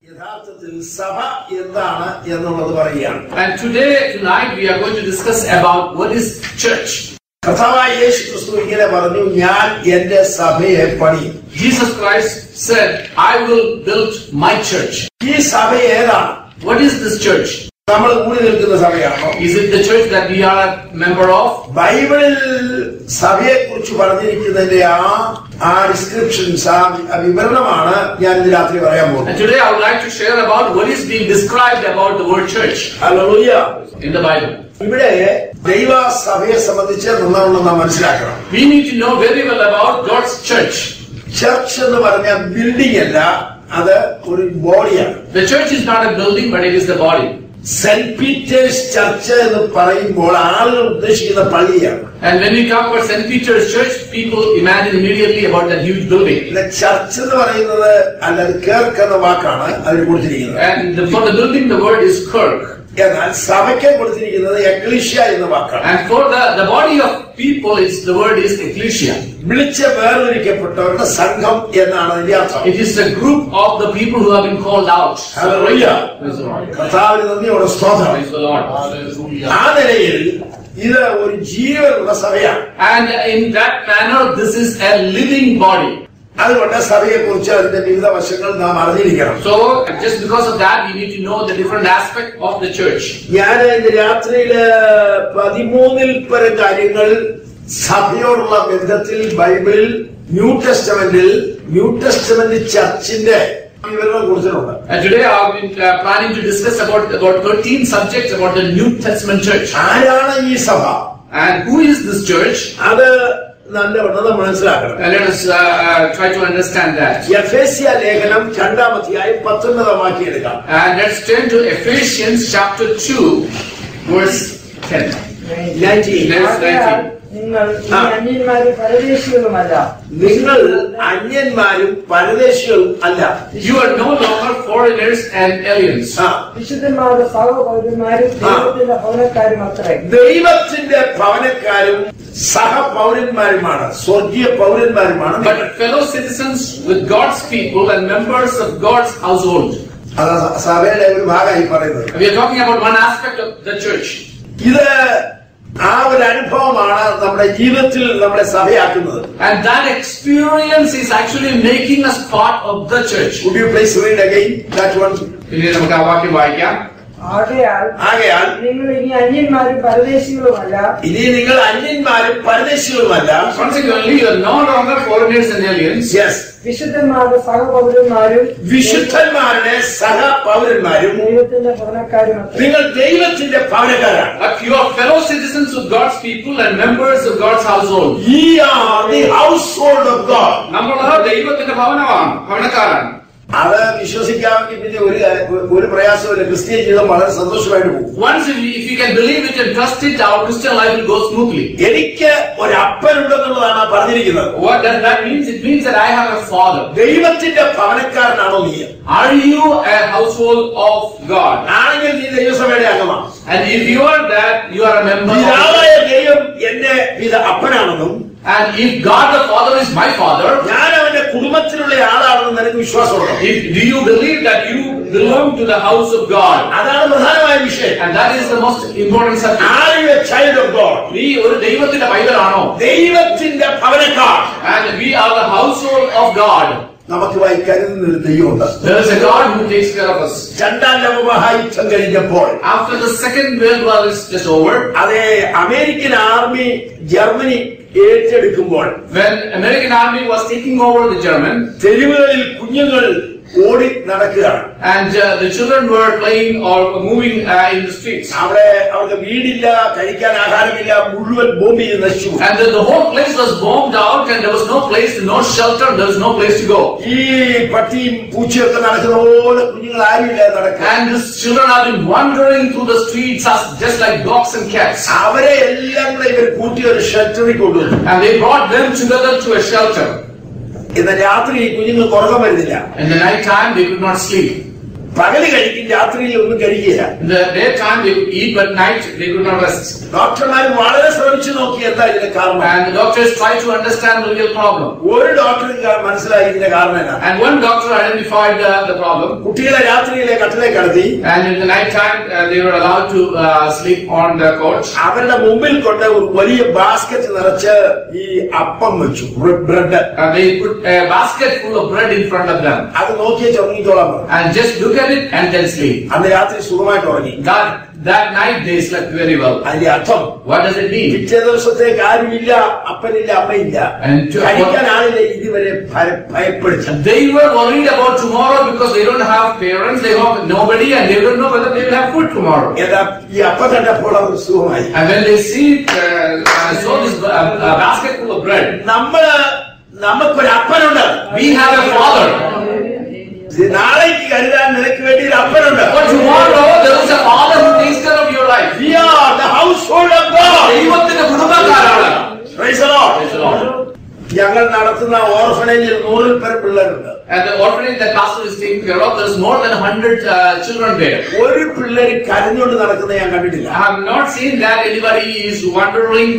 And tonight we are going to discuss about what is church. Jesus Christ said, I will build my church. What is this church? Is it the church that we are a member of? Bible descriptions and today I would like to share about what is being described about the word church. Hallelujah. In the Bible. We need to know very well about God's church. Church is a building, the church is not a building, but it is the body. St. Peter's Church and when we talk about St. Peter's Church, people imagine immediately about that huge building. The church and for the building the word is kirk. And for the body of people, the word is ecclesia. It is a group of the people who have been called out. Hallelujah. Praise the Lord. Praise the Lord. And in that manner, this is a living body. So, just because of that, we need to know the different aspect of the church. New Testament church. And today I have been planning to discuss about 13 subjects about the New Testament church. And who is this church? Let us try to understand that. And let's turn to Ephesians chapter 2, verse 10. 19. You are no longer foreigners and aliens. But fellow citizens with God's people and members of God's household. We are talking about one aspect of the church. And that experience is actually making us part of the church. Would you please read again that one? Consequently, you are no longer foreigners and aliens. Yes. But you are fellow citizens of God's people and members of God's household. Ye are the household of God. Once if you can believe it and trust it, our Christian life will go smoothly. What does that mean? It means that I have a father. Are you a household of God? And if you are that, you are a member of God. And if God the Father is my father, do you believe that you belong to the house of God? And that is the most important subject. Are you a child of God? And we are the household of God. There is a God who takes care of us. After the Second World War is just over, American Army, Germany, when American Army was taking over the German, and the children were playing or moving in the streets, and the whole place was bombed out, and there was no place, no shelter, there was no place to go. And these children have been wandering through the streets just like dogs and cats. And they brought them together to a shelter. In the night time, they could not sleep. പകല് കഴിക്കും, രാത്രിയിൽ ഒന്നും കഴിക്കില്ല. In the daytime they would eat, but night they could not rest. ഡോക്ടർമാർ വളരെ ശ്രമിച്ചു നോക്കി എന്താ ഇതിന്റെ കാരണം. And the doctors tried to understand the real problem. ഒരു ഡോക്ടർക്ക് മനസ്സിലായി ഇതിന്റെ കാരണം എന്നാ. And one doctor identified the problem. കുട്ടികളെ രാത്രിയിലെ കട്ടിലേക്ക് കടത്തി. And in the night time they were allowed to sleep on the couch. അവരുടെ മുമ്പിൽ കൊണ്ട് ഒരു വലിയ ബാസ്ക്കറ്റ് നിറച്ച് ഈ അപ്പം വെച്ചു, bread. They put a basket full of bread in front of them. അത് നോക്കിയേ ഉറങ്ങിക്കോളാം. And just look at it and then sleep. അന്ന് രാത്രി സുഖമായിട്ട് ഉറങ്ങി. That night they slept very well. അതിന്റെ അർത്ഥം what does it mean? പിറ്റേ ദിവസത്തേക്ക് ആരുമില്ല, അപ്പനില്ല, അമ്മയില്ല, കഴിക്കാൻ ആളില്ല. ഇതുവരെ ഭയപ്പെടുത്തി. They were worried about tomorrow because they don't have parents, they have nobody, and they don't know whether they will have food tomorrow. ഈ അപ്പം കണ്ടപ്പോൾ അവർ സുഖമായി. And when they see saw this basket full of bread, നമുക്കൊരു അപ്പനുണ്ട്. we have a father. നാളേക്ക് കരുതാൻ നിനക്ക് വേണ്ടി ഒരു അപ്പനുണ്ട്. For tomorrow there is a father who takes care of your life. We are the household of God. ദൈവത്തിന്റെ കുടുംബക്കാരാണ്. Praise the Lord. ഞങ്ങൾ നടത്തുന്ന ഓർഫനേജിൽ 100 പേർ പിള്ളേരുണ്ട്. And the orphanage that pastor is taking care of, there's more than 100 children there. ഒരു പിള്ളേര് കരഞ്ഞുകൊണ്ട് നടക്കുന്നത് ഞാൻ കണ്ടിട്ടില്ല. I have not seen that anybody is wandering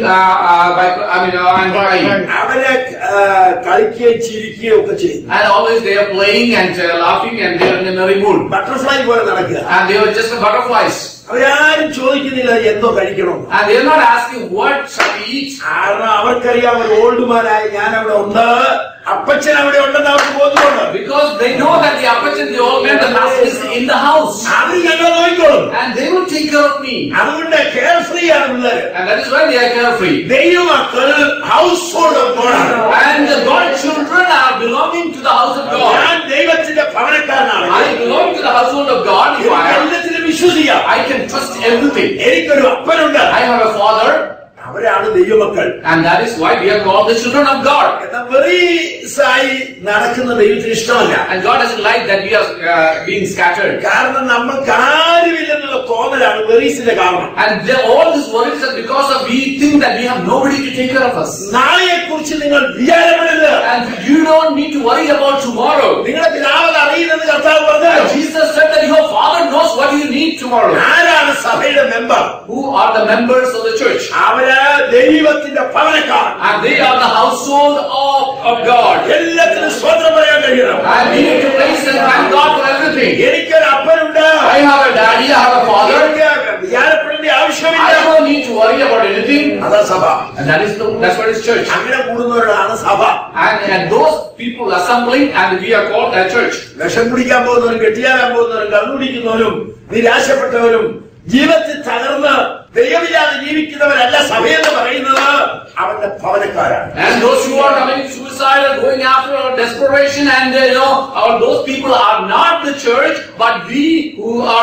and crying. അവരെ കളിക്കുകയും ചിരിക്കുകയും ഒക്കെ ചെയ്യും. And always they are playing and laughing and they are in a merry mood. Butterfly പോലെ നടക്കുക. And they were just butterflies. അവരാരും ചോദിക്കുന്നില്ല എന്തോ കഴിക്കണം. And they are not asking what shall we eat. കാരണം അവർക്കറിയാം ഒരു ഓൾഡ്മാനായി ഞാൻ അവിടെ ഉണ്ട്, അപ്പച്ചൻ അവിടെ ഉണ്ടെന്ന് അവർക്ക് ബോധ്യമുണ്ട്. Because they know that the Apachan, the old man, the master is in the house. അത് ഞങ്ങൾ നോക്കിക്കോളും. And they will take care of me. അതുകൊണ്ട് കെയർ ഫ്രീ ആണ് പിള്ളേര്. And that is why they are carefree. ദൈവമക്കൾ household of God ആണ്. And the God children are belonging to the house of God. ഞാൻ ദൈവത്തിന്റെ ഭവനക്കാരനാണ്. I belong to the household of God. എല്ലാത്തിലും വിശ്വസിക്കാം. I can trust everything. എനിക്കൊരു അപ്പനുണ്ട്. I have a father. അവരാണ് ദൈവമക്കൾ. And that is why we are called the children of God. എന്നാൽ വെറീസായി നടക്കുന്ന ദൈവത്തിന് ഇഷ്ടമല്ല. And God doesn't like that we are being scattered. കാരണം നമ്മൾക്ക് ആരുമില്ലെന്നുള്ള തോന്നലാണ് വെറീസിന്റെ കാരണം. And all this worries are because of we think that we have nobody to take care of us. നാളെയെ കുറിച്ച് നിങ്ങൾ വിചാരപ്പെടരുത്. And you don't need to worry about tomorrow. നിങ്ങളുടെ പിതാവ് അറിയുന്നത് കർത്താവ് പറഞ്ഞു. Jesus said that your father knows what you need tomorrow. ആരാണ് സഭയുടെ member? Who are the members of the church? അവര് ദൈവത്തിന്റെ ഭവനക്കാർ. And they are the household of God. എല്ലാത്തിനും സ്തോത്രം പറയാൻ കഴിയണം. And we need to praise and thank God for everything. എനിക്കൊരു അപ്പനുണ്ട്. I have a daddy, I have a father. വിചാരപ്പെടേണ്ട ആവശ്യമില്ല. I don't need to worry about anything. അതാ സഭ. And that's what is church. അങ്ങനെ കൂടുന്നവരാണ് സഭ. And those people assembling, and we are called a church. വിഷം കുടിക്കാൻ പോകുന്നവരും കെട്ടിയാകാൻ പോകുന്നവരും കള്ളുകുടിക്കുന്നവരും നിരാശപ്പെട്ടവരും ജീവിതത്തിൽ തകർന്ന് ദൈവമില്ലാതെ ജീവിക്കുന്നവരല്ല സഭയെന്ന് പറയുന്നത് അവന്റെ ഭവനക്കാരാണ്. And those who are committing suicide or going after desperation, and those people are not the church, but we who are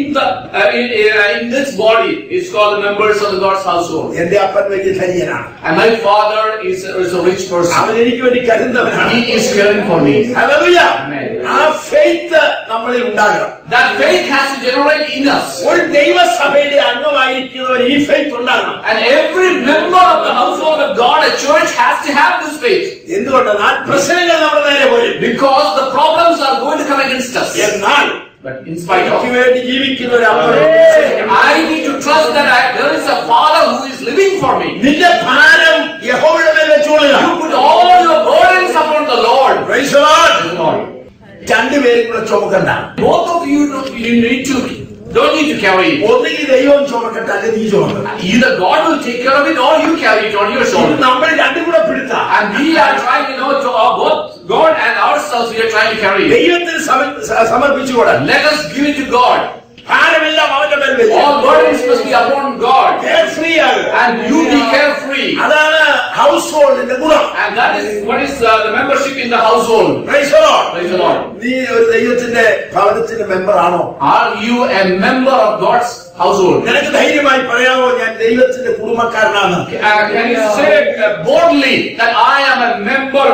in this body is called the members of the God's household. എന്റെ അപ്പൻ വലിയ ധനികനാണ്. And my father is a rich person. അവൻ എനിക്ക് വേണ്ടി കരുതുന്നവനാണ്. He is caring for me. Hallelujah. Amen. ആ faith നമ്മളിൽ ഉണ്ടാകണം. That faith has to generate in us. ഒരു ദൈവസഭയുടെ അംഗമായിരിക്കുന്നവർ ഈ ഫെയ്ത്ത് ഉണ്ടാകണം. And every member of the household of God, a church, has to have this faith. എന്തുകൊണ്ടെന്നാൽ പ്രശ്നങ്ങൾ നമ്മുടെ നേരെ വരും. Because the problems are going to come against us. എന്നാൽ But in spite of, എനിക്ക് വേണ്ടി ജീവിക്കുന്ന ഒരു അപ്പൻ, I need to trust that there is a Father who is living for me. നിന്റെ ഭാരം യഹോവയുടെ മേൽ വെച്ചുകൊള്ളുക. You put all your burdens upon the Lord. Praise the Lord. രണ്ടുപേരും കൂടെ ചുമക്കണ്ട. Both of you don't need to carry it. ഒന്നുകിൽ ദൈവം ചുമക്കട്ടെ, അല്ലെങ്കിൽ നീ ചുമക്കണം. Either God will take care of it or you carry it on your shoulder. നമ്മൾ രണ്ടും കൂടെ പിടുത്താം. And we are trying, to both God and ourselves, we are trying to carry it. ദൈവത്തിന് സമർപ്പിച്ചുകൂടാ. Let us give it to God. ഭാരമെല്ലാം അവന്റെ മേൽ വെച്ച്. All burdens must be upon God. Carefree ആകുക. And you be carefree. അതാണ് house ഹോൾഡിന്റെ ഗുണം. And that is what is the membership in the household. Praise the Lord. Praise the Lord. നീ ഒരു ദൈവത്തിന്റെ ഭവനത്തിന്റെ മെമ്പർ ആണോ? Are you a member of God's household? നിനക്ക് ധൈര്യമായി പറയാമോ ഞാൻ ദൈവത്തിന്റെ കുടുംബക്കാരനാണ്? Can you say boldly that I am a member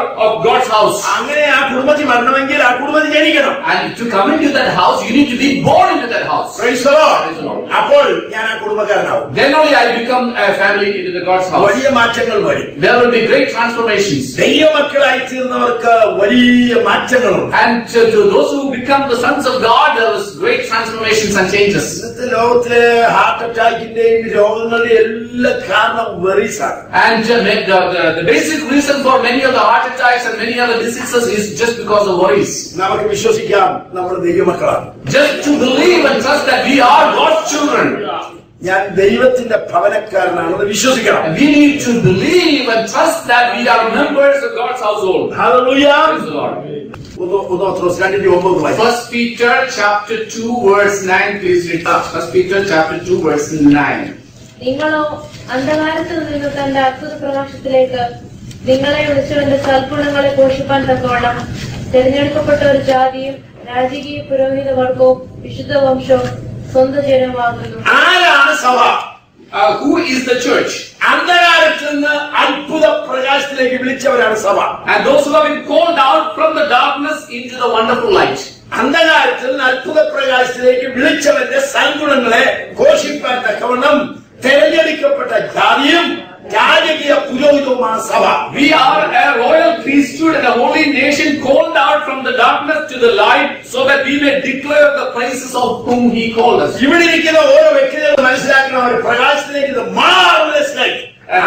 of God's house. അങ്ങനെ ആ കുടുംബത്തിൽ വരണമെങ്കിൽ ആ കുടുംബത്തിൽ ജനിക്കണം. And to come into that house, you need to be born into that house. Praise the Lord. അപ്പോൾ ഞാൻ ആ കുടുംബക്കാരനാവും. Then only I become a family into the God's house. വലിയ മാറ്റങ്ങൾ വരും. There will be great transformations. ദൈവമക്കളായി തീർന്നവർക്ക് വലിയ മാറ്റങ്ങളുണ്ട്. And to those who become the sons of God, there is great transformations and changes. ഇന്നത്തെ ലോകത്തിലെ ഹാർട്ട് അറ്റാക്കിന്റെയും രോഗങ്ങളുടെയും എല്ലാ കാരണം worries ആണ്. And the basic reason for many of the heart attacks and many other diseases is just because of worries. നമുക്ക് വിശ്വസിക്കാം നമ്മൾ ദൈവമക്കളാണ്. Just to believe and trust that we are God's children. ഞാൻ ദൈവത്തിന്റെ ഭവനക്കാരനാണെന്ന് വിശ്വസിക്കണം. We need to believe and trust that we are members of God's household. Hallelujah. Praise the Lord. First Peter chapter 2 verse 9, please read up. First Peter chapter 2 verse 9. നിങ്ങളോ അന്ധകാരത്തിൽ നിന്ന് തന്റെ അത്ഭുത പ്രകാശത്തിലേക്ക് നിങ്ങളെ വിളിച്ചവന്റെ സൽഗുണങ്ങളെ പോഷിപ്പാൻ തക്കവണ്ണം തിരഞ്ഞെടുക്കപ്പെട്ട ഒരു ജാതിയും രാജകീയ പുരോഹിത വർഗവും വിശുദ്ധ വംശവും സ്വന്തം ജനമാകുന്നു. ആരാണ് സഭ? Who is the church? അന്ധകാരത്തിൽ നിന്ന് അത്ഭുത പ്രകാശത്തിലേക്ക് വിളിച്ചവരാണ് സഭ. And those who have been called out from the darkness into the wonderful light. അന്ധകാരത്തിൽ നിന്ന് അത്ഭുത പ്രകാശത്തിലേക്ക് വിളിച്ചവന്റെ സൽഗുണങ്ങളെ ഘോഷിപ്പാൻ തക്കവണ്ണം തിരഞ്ഞെടുക്കപ്പെട്ട ജാതിയും രാജകീയ പുരോഹിതവുമാണ് സഭ. We are a royal priesthood and a holy nation called out from the darkness to the light so that we may declare the praises of whom he called us. ഇവിടെ ഇരിക്കുന്ന ഓരോ വ്യക്തികളും മനസ്സിലാക്കണം, അവർ പ്രകാശത്തിലേക്ക് marvelous light,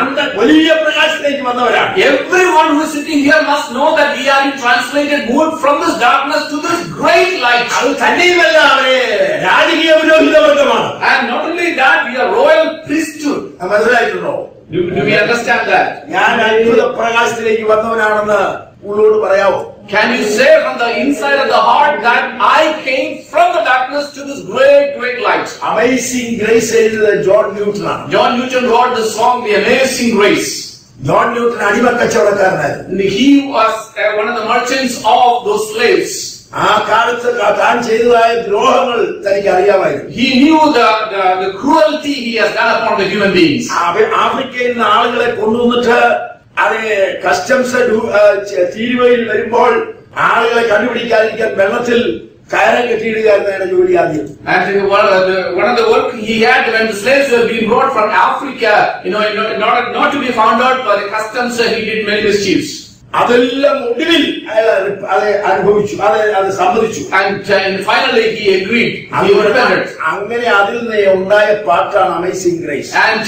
വലിയ പ്രകാശത്തിലേക്ക് വന്നവരാണ്. Everyone who is sitting here must know that we are being translated, moved from this darkness to this great light. അത് തന്നെയുമല്ല, അവരെ രാജകീയ പുരോഹിത വർഗമാണ്. And not only that, we are royal priesthood. മനസ്സിലായിട്ടുണ്ടോ? Do we understand that? ഞാൻ അത്ഭുത പ്രകാശത്തിലേക്ക് വന്നവനാണെന്ന് ഉള്ളോട് പറയാവോ? Can you say from the inside of the heart that I came from the darkness to this great light? Amazing Grace എഴുതിയത് John Newton ആണ്. John Newton wrote the song The Amazing Grace. John Newton അടിമക്കച്ചവടക്കാരനായിരുന്നു. He was one of the merchants of those slaves. ആ കാലത്ത് താൻ ചെയ്തതായ ദ്രോഹങ്ങൾ തനിക്ക് അറിയാമായിരുന്നു. He knew the cruelty he has done upon the human beings. ആഫ്രിക്കയിൽ നിന്ന് ആളുകളെ കൊണ്ടുവന്നിട്ട് അത് കസ്റ്റംസ് തീരുവയിൽ വരുമ്പോൾ ആളുകളെ കണ്ടുപിടിക്കാതിരിക്കാൻ വെള്ളത്തിൽ കയറ് കെട്ടിയിടുകയായിരുന്നു ജോലി ആദ്യം. And one of the work he had when the slaves were being brought from Africa, in order not to be found out by the customs, he did many mischiefs. അതെല്ലാം ഒടുവിൽ അയാൾ അനുഭവിച്ചു, അത് സമ്മതിച്ചു. And finally he agreed. He repented. അങ്ങനെ അതിൽ നിന്ന് ഉണ്ടായ പാട്ടാണ് Amazing Grace. And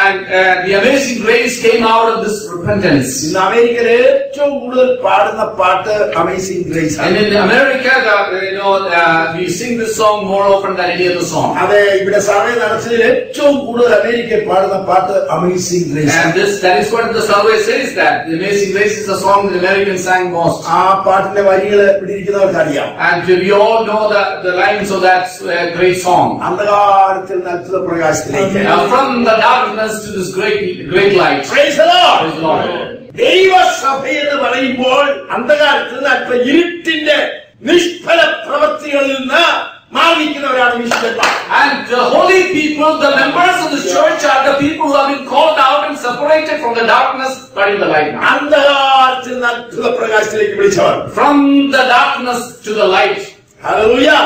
the Amazing Grace came out of this repentance. ഇന്ന് അമേരിക്കയിൽ ഏറ്റവും കൂടുതൽ പാടുന്ന പാട്ട് Amazing Grace. And in America, we sing this song more often than any other song. അതെ, ഇവിടെ സർവേ നടത്തിയതിൽ ഏറ്റവും കൂടുതൽ അമേരിക്കയിൽ പാടുന്ന പാട്ട് Amazing Grace. And that is what the survey says, that the Amazing Grace is a song the Americans sang most. ആ പാട്ടിന്റെ വരികൾ പിടിയിരിക്കുന്നവർക്ക് അറിയാം. And we all know the lines of that great song. അന്ധകാരത്തിൽ നിന്ന് അത്ഭുത പ്രകാശത്തിലേക്ക്, from the darkness to this great light. Praise the Lord. Praise the Lord. ദൈവസഭ എന്ന് പറയുമ്പോൾ അന്ധകാരത്തിൽ നിന്ന് അല്പ ഇരുട്ടിന്റെ നിഷ്ഫല പ്രവൃത്തികളിൽ നിന്ന് മാറിയിരിക്കുന്നവരാണ് വിശുദ്ധന്മാർ. And the holy people, the members of the church, are the people who have been called out and separated from the darkness but in the light. അന്ധകാരത്തിൽ നിന്ന് അത്ഭുത പ്രകാശത്തിലേക്ക് വിളിച്ചവർ. From the darkness to the light. Hallelujah.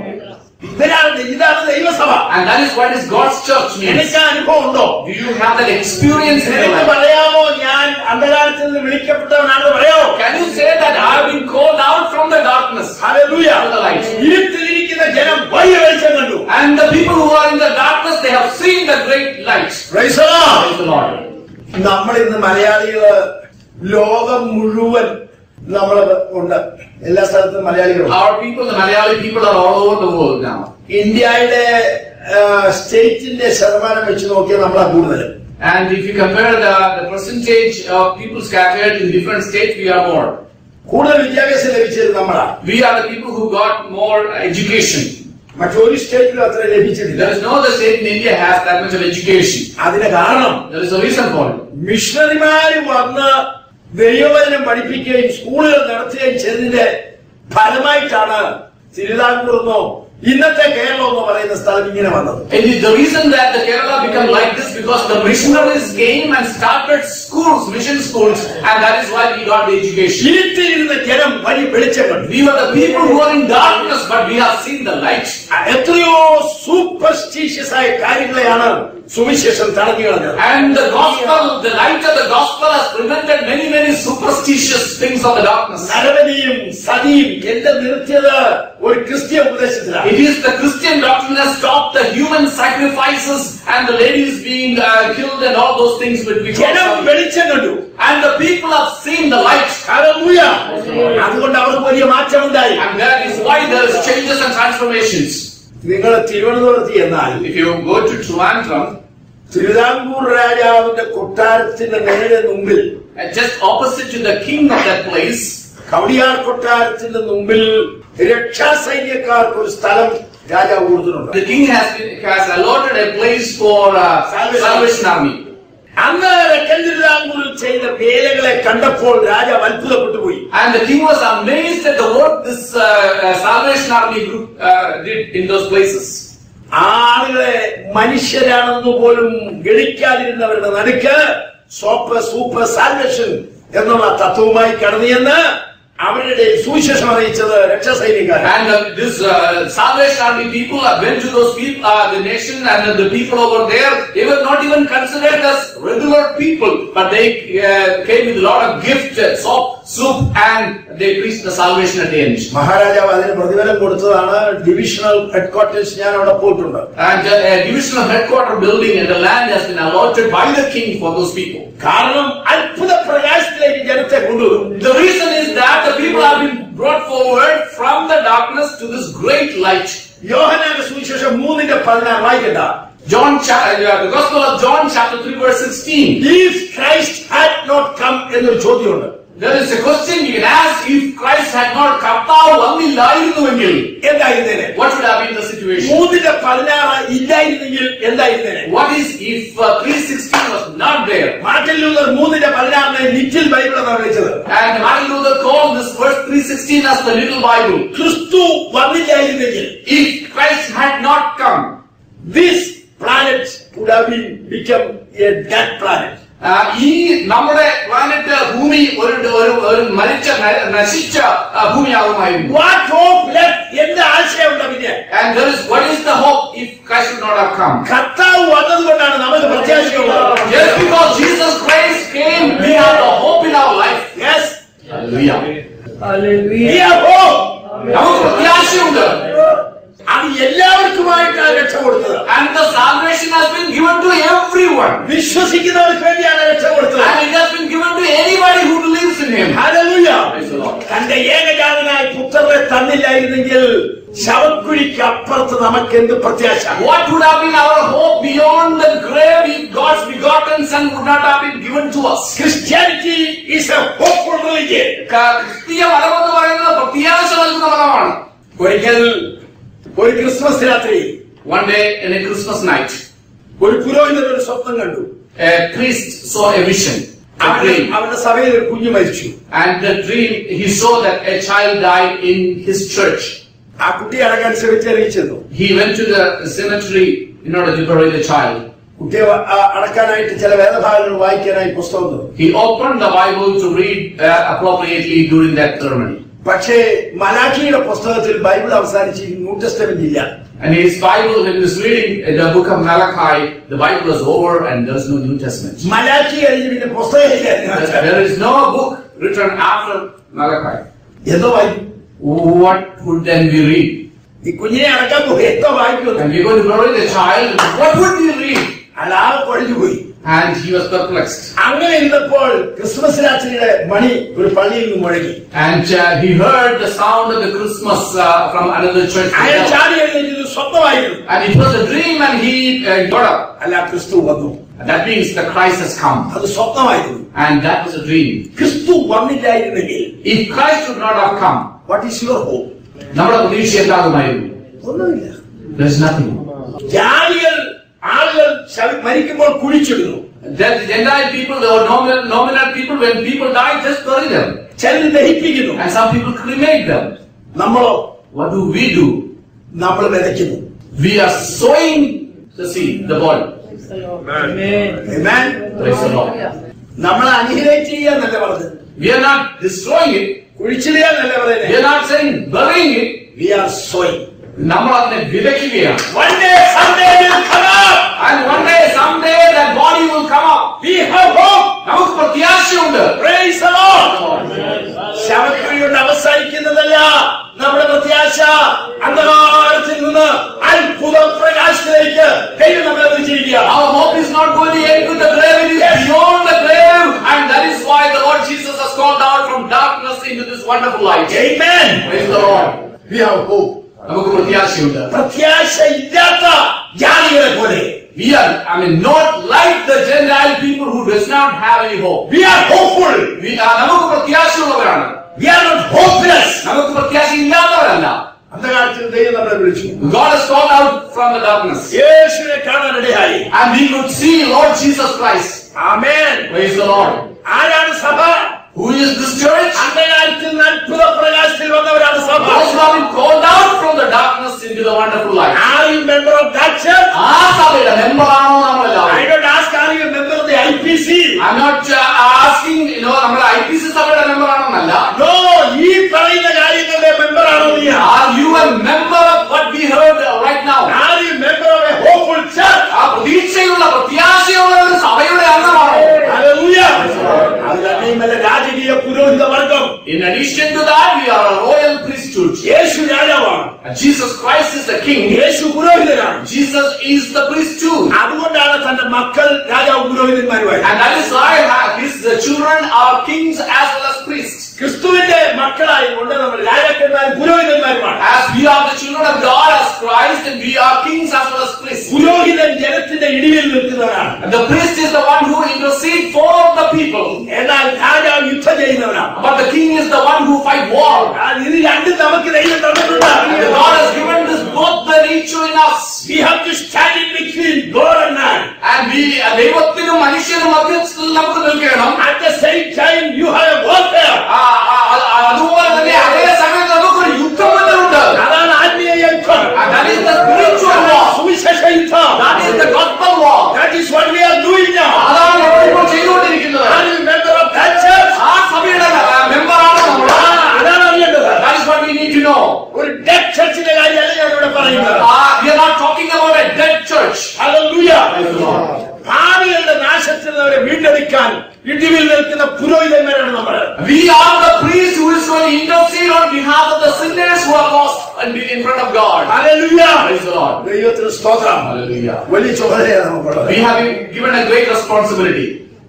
ഇതാണ് ദൈവസഭ. And that is what is God's church means. എനിക്ക് അനുഭവം ഉണ്ടോ? Do you have that experience in your എനിക്ക് life? പറയാമോ ഞാൻ അന്ധകാരത്തിൽ നിന്ന് വിളിക്കപ്പെട്ടവനാണെന്ന് പറയാമോ? Can you say that I have been called out from the darkness hallelujah. to the light? ഇരുട്ടിലിരിക്കുന്ന ജനം വലിയ വെളിച്ചം കണ്ടു. And the people who are in the darkness, they have seen the great light. Praise the Lord. Praise the Lord. നമ്മൾ ഇന്ന് മലയാളികള് ലോകം മുഴുവൻ നമ്മൾ ഉണ്ട്, എല്ലാ സ്ഥലത്തും മലയാളികളും. Our people, the Malayali people, are all over the world now. ഇന്ത്യയുടെ സ്റ്റേറ്റിന്റെ ശതമാനം വെച്ച് നോക്കിയാൽ നമ്മളാ കൂടുതൽ. And if you compare the percentage of people scattered in different states, we are more. കൂടുതൽ വിദ്യാഭ്യാസം ലഭിച്ചത് നമ്മളാ. We are the people who got more education. മറ്റൊരു സ്റ്റേറ്റിലും അത്ര ലഭിച്ചിട്ടില്ല. There is no other state in India has that much of education. അതിന് കാരണം There is a reason for it. മിഷണറിമാര് വന്ന് ദൈവവചനം പഠിപ്പിക്കുകയും സ്കൂളുകൾ നടത്തുകയും ചെയ്തതിന്റെ ഫലമായിട്ടാണ് തിരുവിതാംകൂറിന്നോ ഇന്നത്തെ കേരളം എന്ന് പറയുന്ന സ്ഥലം ഇങ്ങനെ വന്നത്. The reason that the Kerala became like this because the missionaries came and started schools, mission schools, and that is why we got the education. ഇരുട്ടിയിരുന്ന ജനം വലിയ വെളിച്ചം കണ്ടു. We were the people who were in darkness, but we have seen the light. എത്രയോ superstitious ആയ കാര്യങ്ങളെയാണ് സുവിശേഷം തടഞ്ഞു കളഞ്ഞത്. And the gospel, the light of the gospel has prevented many superstitious things of the darkness. നരബലിയും സതിയും എല്ലാം നിർത്തിയത് ഒരു ക്രിസ്തീയ ഉപദേശത്തിലാണ്. It is the Christian doctrine that stopped the human sacrifices and the ladies being killed and all those things which we ജനം വെളിച്ചം കണ്ടു. And the people have seen the light. Hallelujah. അതുകൊണ്ട് അവർക്ക് വലിയ മാറ്റമുണ്ടായി. And that is why there is changes and transformations. നിങ്ങൾ തിരുവനന്തപുരത്ത് എന്നാൽ If you go to Trivandrum, Thiruvithamkoor രാജാവിന്റെ കൊട്ടാരത്തിന്റെ നേരെ മുമ്പിൽ, just opposite to the king of that place, Kowdiar കൊട്ടാരത്തിന്റെ മുമ്പിൽ രക്ഷാസൈന്യക്കാർക്ക് ഒരു സ്ഥലം രാജാവ് കൊടുത്തിട്ടുണ്ട്. the king has allotted a place for Salvation Army. അന്ന് തെക്കൻ തിരുവിതാംകൂറിൽ ചെയ്ത വേലകളെ കണ്ടപ്പോൾ രാജാവ് അത്ഭുതപ്പെട്ടു പോയി. And the king was amazed at the work this Salvation Army group did in those places. ആളുകളെ മനുഷ്യരാണെന്ന് പോലും ഗണിക്കാതിരുന്നവരുടെ നടുക്ക് സൂപ്പർ സാൽവേഷൻ എന്നുള്ള തത്വവുമായി കടന്നുചെന്ന് അവരുടെ സുവിശേഷം അറിയിച്ചത് രക്ഷാസൈനികരാണ്. And this Salvation Army people went to those people, the nation and the people over there. They were not even considered as regular people, but they came with a lot of gift, soup, and they preached the salvation at the end. മഹാരാജാവ് അതിന് പ്രതിഫലം കൊടുത്തതാണ് divisional headquarters. ഞാൻ അവിടെ പോയിട്ടുണ്ട്. And a divisional headquarter building and the land has been allotted by the king for those people. കാരണം അത്ഭുത പ്രകാശത്തിലേക്ക് ജനത്തെ കൊണ്ടുവരും. The reason is that the people have been brought forward from the darkness to this great light. യോഹന്നാന്റെ സുവിശേഷം 3:16 വായിക്കണ്ട. The Gospel of John chapter 3 verse 16. If Christ had not come എന്നൊരു ചോദ്യമുണ്ട്. There is a question you can ask: if Christ had not come, വന്നില്ലായിരുന്നുവെങ്കിൽ എന്തായിരുന്നേനെ? What would have been the situation? 3:16 ഇല്ലായിരുന്നെങ്കിൽ എന്തായിരുന്നേനെ? What is if 3:16 was not there? Martin Luther 3:16 little Bible എന്നാണ് വിളിച്ചത്. And Martin Luther called this verse 3:16 as the little Bible. ക്രിസ്തു വന്നില്ലായിരുന്നെങ്കിൽ, If Christ had not come, this planet would have become a dead planet. ഈ നമ്മുടെ planet ഭൂമി ഒരു മരിച്ച നശിച്ച ഭൂമിയാകുമായിരുന്നു. What hope left? എന്ത് ആശയമുണ്ട് പിന്നെ? And there is what is the hope if Christ would not have come? കർത്താവ് വന്നതുകൊണ്ടാണ് നമുക്ക് പ്രത്യാശയുള്ളത്. Just because Jesus Christ came, we have the hope in our life. Yes. Hallelujah. We have hope. നമുക്ക് പ്രത്യാശയുണ്ട്. അത് എല്ലാവർക്കുമായിട്ടാണ് രക്ഷ കൊടുത്തത്. And the salvation has been given to everyone. വിശ്വസിക്കുന്നവർക്ക് വേണ്ടിയാണ് രക്ഷ കൊടുത്തത്. And it has been given to anybody who believes in him. Hallelujah. Praise the Lord. തന്റെ ഏകജാതനായ പുത്രനെ തന്നില്ലായിരുന്നെങ്കിൽ ശവക്കുഴിക്ക് അപ്പുറത്ത് നമുക്ക് എന്ത് പ്രത്യാശ? What would have been our hope beyond the grave if God's begotten Son would not have been given to us? Christianity is a hopeful religion. ക്രിസ്തീയ മതം എന്ന് പറയുന്നത് പ്രത്യാശ നൽകുന്ന മതമാണ്. ഒരിക്കൽ ഒരു ക്രിസ്മസ് രാത്രി, One day in a Christmas night, ഒരു പുരോഹിതൻ ഒരു സ്വപ്നം കണ്ടു. a priest saw a vision, a dream. അവരുടെ സഭയിൽ ഒരു കുഞ്ഞു മരിച്ചു. And the dream, he saw that a child died in his church. ആ കുട്ടി അടക്കാൻ ശ്രമിച്ചറിയിച്ചിരുന്നു. He went to the cemetery in order to bury the child. കുട്ടിയെ അടക്കാനായിട്ട് ചില വേദഭാഗങ്ങൾ വായിക്കാനായി പുസ്തകം തന്നു. He opened the Bible to read appropriately during that ceremony. പക്ഷേ മലാഖിയുടെ പുസ്തകത്തിൽ Bible അവസാനിച്ച് ന്യൂ ടെസ്റ്റമെന്റ് ഇല്ല. And his Bible, when he was reading the book of Malachi, the Bible was over and there was no New Testament. മലാഖി കഴിഞ്ഞ് പിന്നെ പുസ്തകമില്ല. There is no book written after Malachi. എന്തോ വായിക്കും? What would then we read? ഈ കുഞ്ഞിനെ അടക്കാൻ പോയി എന്തോ വായിക്കും. And we're going to bury the child. What would we read? അയാൾ കുഴഞ്ഞു പോയി. And he was perplexed. അങ്ങനെ ഇരുന്നപ്പോൾ ക്രിസ്മസ് രാത്രിയുടെ മണി ഒരു പള്ളിയിൽ നിന്ന് മുഴങ്ങി. And he heard the sound of the Christmas from another church. അയാൾ ചാടി എഴുന്നേറ്റ് സ്വപ്നമായിരുന്നു. And it was a dream and he got up. അല്ല, ക്രിസ്തു വന്നു. That means the Christ has come. അത് സ്വപ്നമായിരുന്നു. And that was a dream. ക്രിസ്തു വന്നില്ലായിരുന്നെങ്കിൽ, If Christ would not have come, what is your hope? നമ്മുടെ പ്രതീക്ഷ എന്താകുമായിരുന്നു? ഒന്നുമില്ല. There is nothing. ആളുകൾ മരിക്കുമ്പോൾ കുഴിച്ചിടുന്നു. That the Gentile people, they were nominal people. When people die, just bury them. ചിലർ ദഹിപ്പിക്കുന്നു. And some people cremate them. നമ്മളോ What do we do? നമ്മൾ വിതയ്ക്കുന്നു. We are sowing the seed, the body. Amen. Praise the Lord. നമ്മൾ annihilate ചെയ്യാന്നല്ല പറഞ്ഞത്. We are not destroying it. കുഴിച്ചിടുകയെന്നല്ല We പറയുന്നത്. are not saying burying it. We are sowing. നമ്മൾ അതിനെ വിതയ്ക്കുകയാണ്. One day, someday will come up. And one day, someday, that body will come up. We have hope. നമുക്ക് പ്രത്യാശയുണ്ട്. Praise the Lord. ശവക്കുഴിയുടെ അവസാനിക്കുന്നതല്ല നമ്മുടെ പ്രത്യാശ. അന്ധകാരത്തിൽ നിന്ന് അത്ഭുത പ്രകാശത്തിലേക്ക് ദൈവം നമ്മളെ വിളിച്ചിരിക്കുകയാണ്. Our hope is not going to end with the grave, it is beyond the grave. And that is why the Lord Jesus has called out from darkness into this wonderful light. Amen. Praise the Lord. We have hope. നമുക്ക് പ്രത്യാശയുണ്ട്. പ്രത്യാശ ഇല്ലാത്ത ജാതികളെ പോലെ We are, not like the Gentile people who does not have any hope. we are hopeful. നമുക്ക് പ്രത്യാശയുള്ളവരാണ്. We are not hopeless. നമുക്ക് പ്രത്യാശയില്ലാത്തവരല്ല. അന്ധകാരത്തിൽ ദൈവം നമ്മളെ വിളിച്ചു. God has called out from the darkness. യേശുവിനെ കാണാനിടയായി. And we could see Lord Jesus Christ. Amen. Praise the Lord. ആരാണ് സഭ? Who is this church? അന്ധകാരത്തിൽ നിന്ന് അത്ഭുത പ്രകാശത്തിൽ വന്നവരാണ് സഭ. Those who have been called out from the darkness into the wonderful light. Are you member of that church? ആ സഭയുടെ മെമ്പറാണോ I നമ്മളെല്ലാവരും? don't ask, are you a member of the IPC? I'm not asking, നമ്മുടെ IPC സഭയുടെ മെമ്പറാണോന്നല്ല. No, ഈ പറയുന്ന കാര്യങ്ങളുടെ member ആണോ നീ? Are you a member of what we heard right now? Are you member of a hopeful church? ആ പ്രതീക്ഷയുള്ള പ്രത്യാശയുള്ള ഒരു സഭയുടെ അംഗമാണോ? Hallelujah. അത് തന്നെയുമല്ല രാജകീയ പുരോഹിത വർഗം. In addition to that, we are a royal priesthood. യേശു രാജാവാണ്. And Jesus Christ is the king. Yeshu പുരോഹിതനാണ്. Jesus is the priest too. അതുകൊണ്ടാണ് തന്റെ മക്കൾ രാജാവ് പുരോഹിതന്മാരുമായി. And that is why the children are kings as well as priests. ക്രിസ്തുവിന്റെ മക്കളായതുകൊണ്ട് നമ്മൾ രാജാക്കന്മാരും പുരോഹിതന്മാരുമാണ്. As we are the children of God as Christ, and we are kings as well as priests. പുരോഹിതൻ ജനത്തിന്റെ ഇടിവിൽ നിൽക്കുന്നവരാണ്. And the priest is the one who intercedes for the people. എന്നാൽ രാജാവ് യുദ്ധം ചെയ്യുന്നവരാണ്. But the king is the one who fight war. ഇത് രണ്ടും നമുക്ക് ദൈവം തന്നിട്ടുണ്ട്. And God has given this both the nature in us. We have to stand in between God and man. And ദൈവത്തിനും മനുഷ്യനും മധ്യത്തിൽ നമുക്ക് നിൽക്കണം. At the same time, you have a warfare. അതുപോലെ തന്നെ അതേ സമയത്ത് നമുക്കൊരു യുദ്ധമുണ്ട്. അതാണ് ആത്മീയ യുദ്ധം. And that is the spiritual war. സുവിശേഷ യുദ്ധം. That is the gospel war. That is what we are doing now. അതാണ് നമ്മളിപ്പോൾ ചെയ്തുകൊണ്ടിരിക്കുന്നത്. Are you a member of that church? ആ സഭയുടെ മെമ്പറാണോ നമ്മൾ? അതാണ് അറിയേണ്ടത്. That is what we need to know. ഒരു ഡെഡ് ചർച്ചിന്റെ കാര്യമല്ല ഞാൻ ഇവിടെ പറയുന്നത്. We are not talking about a dead church. Hallelujah. ഭാവികളുടെ നാശത്തിൽ നിന്ന് അവരെ വീണ്ടെടുക്കാൻ ഇടിവിൽ നിൽക്കുന്ന പുരോഹിതന്മാരാണ് നമ്മൾ. We are the priest who is going to intercede on behalf of the sinners who are lost in front of God. Hallelujah. Praise the Lord. ദൈവത്തിന് സ്തോത്രം. Hallelujah. വലിയ ചുമതലയാണ് നമുക്കുള്ളത്. We have been given a great responsibility.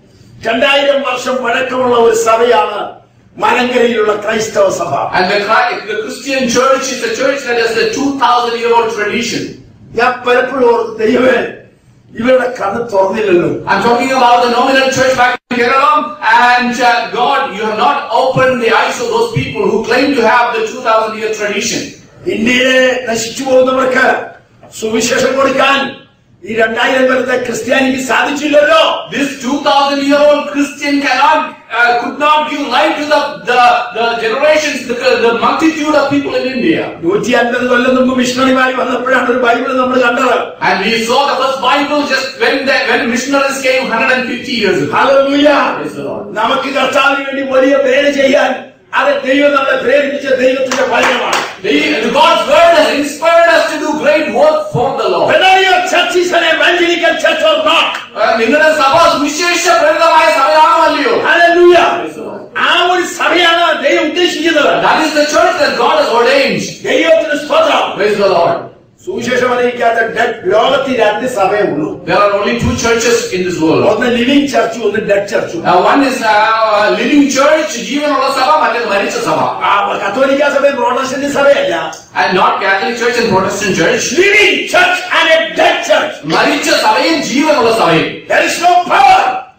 2000 വർഷം പഴക്കമുള്ള ഒരു സഭയാണ് മലങ്കരയിലുള്ള ക്രൈസ്തവ സഭ. And the Christian church is a church that has a 2000-year-old tradition. ഞാൻ പലപ്പോഴും ഓർത്ത് ദൈവമേ ഇവരുടെ കണ്ണ് തുറന്നില്ലല്ലോ. I'm talking about the nominal church back in Kerala, and God, you have not opened the eyes of those people who claim to have the 2000-year tradition. ഇന്ത്യയിലെ നശിച്ചു പോകുന്നവർക്ക് സുവിശേഷം കൊടുക്കാൻ ഈ 2000 വർഷത്തെ ക്രിസ്ത്യാനിക്ക് സാധിച്ചില്ലല്ലോ. This 2000-year-old Christian could not give light to the generations, the multitude of people in India. 150 കൊല്ലം മുമ്പ് മിഷണറിമാർ വന്നപ്പോഴാണ് ഒരു ബൈബിൾ നമ്മൾ കണ്ടത്. And we saw the first Bible just when missionaries came 150 years ago. Hallelujah. Praise the Lord. നമുക്ക് കർത്താവിന് വേണ്ടി വലിയ പ്രേരണ ചെയ്യാൻ അത് ദൈവം നമ്മളെ പ്രേരിപ്പിച്ച ദൈവത്തിന്റെ ഫലമാണ്. God's word has inspired us to do great work for the Lord. Whether your church is an evangelical church or not. നിങ്ങളുടെ സഭ സുവിശേഷ പ്രേരിതമായ സഭയാണോ അല്ലയോ? Hallelujah. ആ ഒരു സഭയാണ് ദൈവം ഉദ്ദേശിക്കുന്നത്. That is the church that God has ordained. ദൈവത്തിന് സ്തോത്രം. Praise the Lord. സുവിശേഷം അറിയിക്കാത്ത ലോകത്തിൽ 2 സഭയേ ഉള്ളൂ. There are only 2 churches in this world. ഒന്ന് ലിവിംഗ് ചർച്ചും ഒന്ന് ഡെഡ് ചർച്ചും. One is living church, ജീവനുള്ള സഭ, മറ്റേത് മരിച്ച സഭ. കത്തോലിക്ക സഭയും പ്രോട്ടസ്റ്റന്റ് സഭയല്ല. And not Catholic church and Protestant church. Living church and a dead church. മരിച്ച സഭയും ജീവനുള്ള സഭയും. There is no power.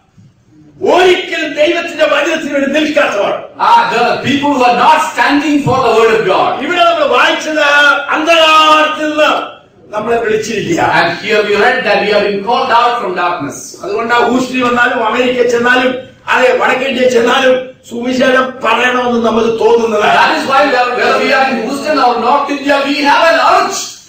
ഒരിക്കലും ദൈവത്തിന്റെ വചനത്തിന് വേണ്ടി നിൽക്കാത്തവർ. The people who are not standing for the word of God. ഇവിടെ നമ്മൾ വായിച്ചത് അന്ധകാരത്തിൽ നിന്ന് നമ്മളെ വിളിച്ചിരിക്കുക. And here we read that we have been called out from darkness. അതുകൊണ്ടാ ഹൂസ്റ്റണിൽ വന്നാലും അമേരിക്കയിൽ ചെന്നാലും അതെ വടക്കേന്ത്യയിൽ ചെന്നാലും സുവിശേഷം പറയണമെന്ന് നമുക്ക് തോന്നുന്നത്. That is why whether we are in Houston or North India, we have an urge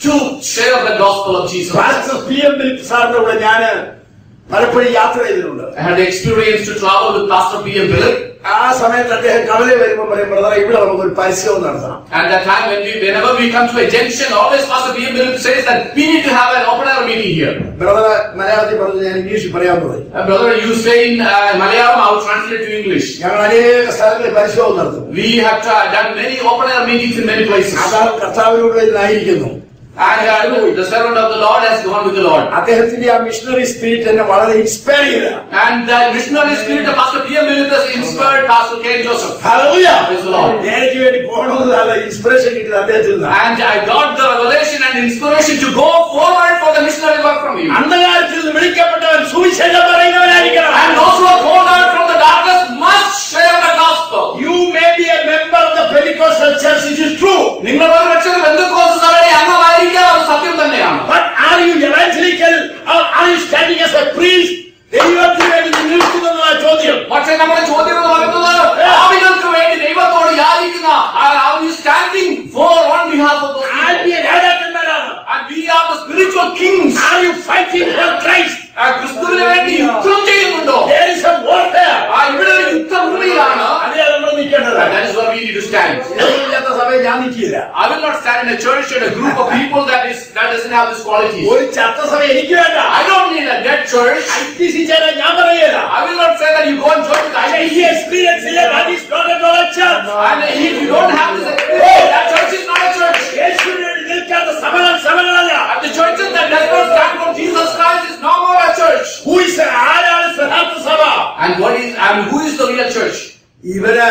to share the gospel of Jesus. Pastor PM Philip സാറിന്റെ കൂടെ ഞാൻ പലപ്പോഴും യാത്ര ചെയ്തിട്ടുണ്ട്. I had the experience to travel with Pastor PM Philip. ആ സമയത്ത് അദ്ദേഹം കവല വരുമ്പോൾ പറയും, ബ്രദറെ ഇവിടെ നമുക്ക് ഒരു പരസ്യവും നടത്തണം. And that time whenever we come to a junction, always Pastor PM Philip says that we need to have an open air meeting here. ബ്രദറെ മലയാളത്തിൽ പറഞ്ഞു, ഞാൻ ഇംഗ്ലീഷിൽ പറയാൻ പോയി. Brother, you say in Malayalam, I will translate to English. ഞങ്ങൾ അനേക സ്ഥലങ്ങളിൽ പരസ്യവും നടത്തും. We have done many open air meetings in many places. അതാണ് കർത്താവിനോട് ഇതിനായിരിക്കുന്നു. And the servant of the Lord has gone with the Lord. അദ്ദേഹത്തിന്റെ ആ missionary spirit എന്നെ വളരെ ഇൻസ്പയർ ചെയ്ത. And the missionary spirit of Pastor PM Philip has inspired Pastor Ken Joseph. Hallelujah. Praise the Lord. എനിക്ക് വേണ്ടി പോകണമെന്നുള്ള inspiration കിട്ടിയത് അദ്ദേഹത്തിൽ നിന്നാണ്. And I got the revelation and inspiration to go forward for the missionary work from him. അന്ധകാരത്തിൽ നിന്ന് വിളിക്കപ്പെട്ടവൻ സുവിശേഷം പറയുന്നവനായിരിക്കണം. And those who are called out from the darkness must share the gospel. You may be a member of the Pentecostal church, it is true. നിങ്ങൾ ഒരു പക്ഷേ പെന്തക്കോസ്ത് സഭയുടെ അംഗമായിരിക്കാം, അത് സത്യം തന്നെയാണ്. But are you evangelical or are you standing as a priest? ദൈവത്തിന് വേണ്ടി നിൽക്കുന്നതാണ് ചോദ്യം. പക്ഷേ നമ്മുടെ ചോദ്യം എന്ന് പറയുന്നത്, ആളുകൾക്ക് വേണ്ടി ദൈവത്തോട് യാചിക്കുന്ന, are you standing for on behalf of those people? ആത്മീയ രാജാക്കന്മാരാണ്. And we are the spiritual kings. Are you fighting for Christ? ക്രിസ്തുവിന് വേണ്ടി യുദ്ധം ചെയ്യുന്നുണ്ടോ? There is a warfare. ഇവിടെ ഒരു യുദ്ധഭൂമിയിലാണ്. അതിനെ നമ്മൾ നിൽക്കേണ്ടത്. That is where we need to stand. ഇല്ലാത്ത സഭയെ ഞാൻ നിൽക്കില്ല. I will not stand in a church or a group of people that doesn't have this quality. ഒരു ചത്ത സഭ എനിക്ക് വേണ്ട. I don't need a dead church. ITC ചേരാൻ ഞാൻ പറയില്ല. I will not say that you go and join the ITC. experience ഇല്ല, that is not a church. And if you don't have this experience, that church is not a church. യേശുവിന് വേണ്ടി നിൽക്കാത്ത സഭകളല്ല. And the churches that does not stand for Jesus Christ is no more a church. ആരാണ് യഥാർത്ഥ സഭ? And who is the real church? ഇവര്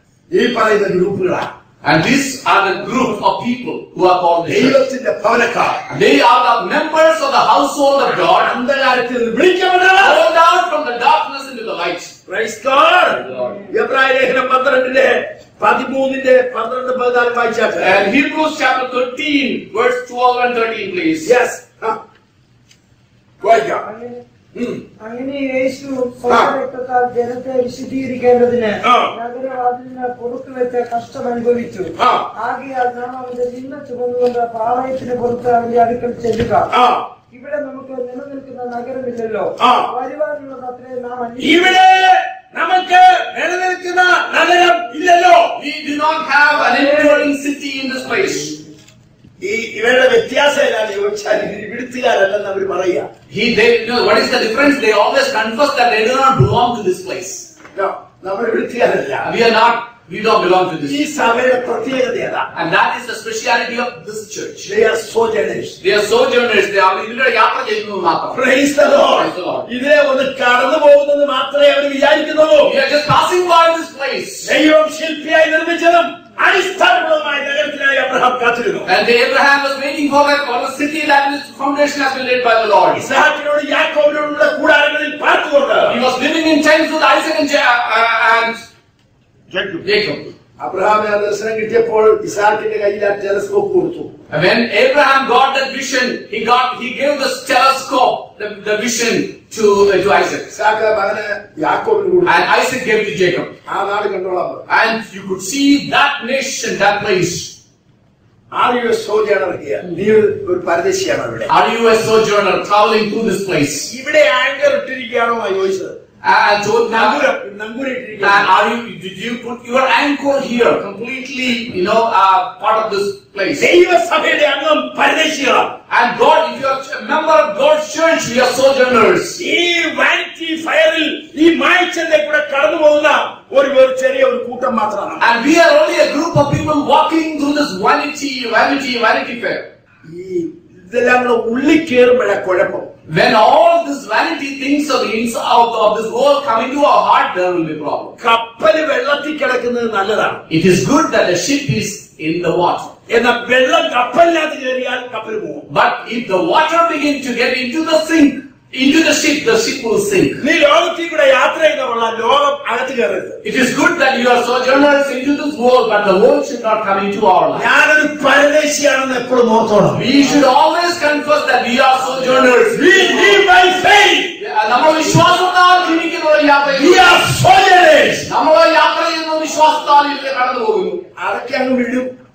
ഈ പറയുന്ന ഗ്രൂപ്പുകളാണ്. And these are the group of people who are called the church. ദൈവത്തിന്റെ ഭവനക്കാർ. They are the members of the household of God, അന്ധകാരത്തിൽ വിളിക്കപ്പെട്ടവർ, called out from the darkness into the light. Praise God. എബ്രായലേഖനം 12:13-14 വായിച്ചാട്ടെ. And Hebrews chapter 13, verse 12 and 13, please. Yes. വായിക്കാം. അങ്ങനെ യേശു സ്വരക്തത്താൽ ജനത്തെ വിശുദ്ധീകരിക്കേണ്ടതിന് നഗരവാതിലിന് പുറത്തു വെച്ച് കഷ്ടം അനുഭവിച്ചു. ആകയാൽ നാം അവന്റെ നിന്ന ചുമന്നുകൊണ്ട് പാളയത്തിന് പുറത്ത് അവന്റെ അടുക്കൽ ചെല്ലുക. ഇവിടെ നമുക്ക് നിലനിൽക്കുന്ന നഗരമില്ലല്ലോ, വരുവാനുള്ളത് അത്രേ നാം ഇവിടെ നമുക്ക് നിലനിൽക്കുന്ന നഗരം ഇല്ലല്ലോ. We do not have an enduring city in this place. ഇവരുടെ വ്യത്യാസം ഏതാണെന്ന് ചോദിച്ചാൽ ഇവിടുത്തുകാരല്ലെന്ന് അവർ പറയാ. What is the difference? They always confess that they do not belong to this place. നമ്മൾ ഇവിടുത്തുകാരല്ല. We don't belong to this. ഈ സഭയുടെ പ്രത്യേകത ഏതാ? And that is the speciality of this church. They are sojourners. They are sojourners. They are ഇതിലൂടെ യാത്ര ചെയ്യുന്നത് മാത്രം. Praise the Lord. ഇതിലെ ഒന്ന് കടന്നു പോകുന്നത് മാത്രമേ അവർ വിചാരിക്കുന്നുള്ളൂ. We are just passing by this place. ദൈവം ശില്പിയായി നിർമ്മിച്ചതും അടിസ്ഥാനപരമായ നഗരത്തിനായി അബ്രഹാം കാത്തിരുന്നു. And Abraham was waiting for that for a city that its foundation has been laid by the Lord. ഇസ്ഹാക്കിനോട് യാക്കോബിനോടുള്ള കൂടാരങ്ങളിൽ പാർത്തുകൊണ്ട് He was living in tents with Isaac and Jacob. അബ്രഹാമിന് ആ ദർശനം കിട്ടിയപ്പോൾ ഇസ്ഹാക്കിന്റെ കയ്യിൽ ആ ടെലസ്കോപ്പ് കൊടുത്തു. And when Abraham got that vision, he gave the telescope, the vision to Isaac. Ishaq മകന് യാക്കോബിന് കൊടുത്തു. And Isaac gave to Jacob. ആ നാട് കണ്ടോളാം. And you could see that nation, that place. Are you a sojourner here? നീ ഒരു പരദേശിയാണോ ഇവിടെ? Are you a sojourner traveling through this place? ഇവിടെ ആങ്കർ ഇട്ടിരിക്കുകയാണോ എന്നാ ചോദിച്ചത്. And are did you put your anchor here completely, part of this place? ദൈവസഭയുടെ അംഗം പരദേശികളാണ്. And God, if you are a member of God's church, we are sojourners. ഈ vanity ഫയറിൽ ഈ മായ്ച്ചന്റെ കൂടെ കടന്നു പോകുന്ന ഒരു ചെറിയ ഒരു കൂട്ടം മാത്രമാണ്. And we are only a group of people walking through this vanity fair. ഈ ഇതെല്ലാം കൂടെ ഉള്ളിൽ കയറുമ്പോഴാ കുഴപ്പം. When all these vanity things of this world come into our heart, there will be a problem. കപ്പല് വെള്ളത്തിൽ കിടക്കുന്നത് നല്ലതാണ്. It is good that the ship is in the water. എന്നാൽ വെള്ളം കപ്പലിനകത്ത് കയറിയാൽ കപ്പൽ പോകും. But if the water begins to get into the ship will sink. നീ ലോകത്തിൽ കൂടെ യാത്ര ചെയ്യുന്നവള ലോകം അകത്ത് കയറരുത്. It is good that you are sojourners into this world, but the world should not come into our life. ഞാനൊരു പരദേശിയാണെന്ന് എപ്പോഴും ഓർത്തോണം. We should always confess that we are sojourners. We live by faith. നമ്മൾ വിശ്വാസത്താൽ ജീവിക്കുന്ന യാത്ര. We are sojourners. നമ്മൾ യാത്ര ചെയ്യുന്ന വിശ്വാസത്താൽ കടന്നു പോകുന്നു. അതൊക്കെ അങ്ങ് വിടും.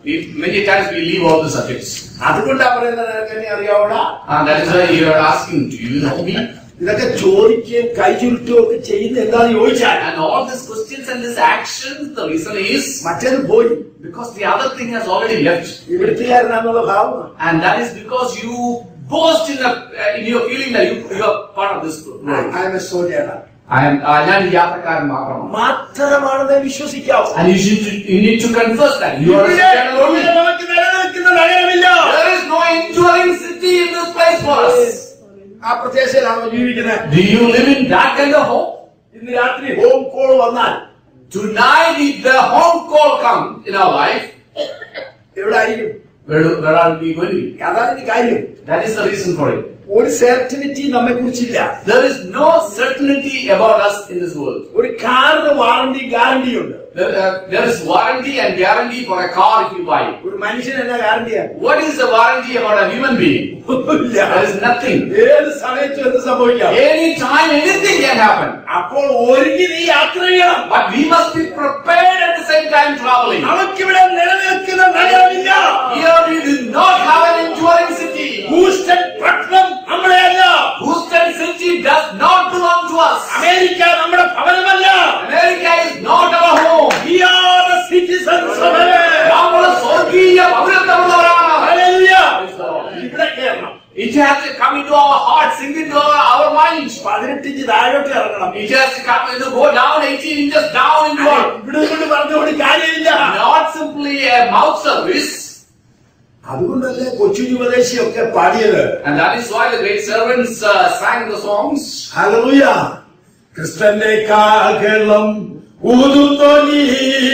Many times we leave all the subjects. അതുകൊണ്ടാ പറയുന്നത് എന്നെ അറിയാവൂടാ. And that is why you are asking, do you know me? ഇതൊക്കെ ചോദിക്കുകയും കൈ ചുരുട്ടുകയും ഒക്കെ ചെയ്യുന്ന എന്താന്ന് ചോദിച്ചാൽ, And all these questions and this action, the reason is മറ്റേത് പോയി, because the other thing has already left. ഇവിടുത്തുകാരനാന്നുള്ള ഭാവമാണ്. And that is because you boast in your feeling that you are part of this world. I am a soldier. ഞാൻ യാത്രക്കാരൻ മാത്രമാണ്. മാത്രമാണെന്ന് വിശ്വസിക്കാവൂ. And you need to confess that you are a sojourner only. നമുക്ക് നിലനിൽക്കുന്ന നഗരമില്ല. There is no enduring city in this place for us. ആ പ്രത്യാശയിലാണോ ജീവിക്കുന്നത്? Do you live in that kind of hope? ഇന്ന് രാത്രി ഹോം കോൾ വന്നാൽ, Tonight if the home call comes in our life, എവിടെ ആയിരിക്കും? where are we going to be? അതാണ് കാര്യം. That is the reason for it. ഒരു സെർട്ടിനിറ്റി നമ്മെ കുറിച്ചില്ല. There is no certainty about us in this world. ഒരു കാറിന് warranty guarantee ഉണ്ട്. There is warranty and guarantee for a car if you buy it. ഒരു മനുഷ്യന് എന്നാ ഗ്യാരണ്ടിയാ? What is the warranty about a human being? There is nothing. ഏത് സമയത്തും എന്ത് സംഭവിക്കാം? Any time anything can happen. അപ്പോൾ ഒരുങ്ങി നീ യാത്ര ചെയ്യണം. But we must be prepared at the same time traveling. നമുക്കിവിടെ നിലനിൽക്കുന്ന നഗരമില്ല. Here we do not have an enduring city. Houston പട്ടണം നമ്മുടെയല്ല. Houston city does not belong to us. America നമ്മുടെ ഭവനമല്ല. America is not our home. We are the citizens of heaven. നമ്മൾ സ്വർഗീയ പൗരത്വമുള്ളവരാണ്. Hallelujah. ഇവിടെ കേറണം. It has to come into our hearts, sink into our minds. 18 inch താഴോട്ട് ഇറങ്ങണം. It has to come to go down 18 inches down into our. ഇവിടെ കൊണ്ട് പറഞ്ഞുകൊണ്ട് കാര്യമില്ല. Not simply a mouth service. അതുകൊണ്ടല്ലേ കൊച്ചു ഉപദേശിയൊക്കെ പാടിയത്. And that is why the great servants sang the songs. Hallelujah. ക്രിസ്തന്റെ കാഹളം ഊതുന്നോനി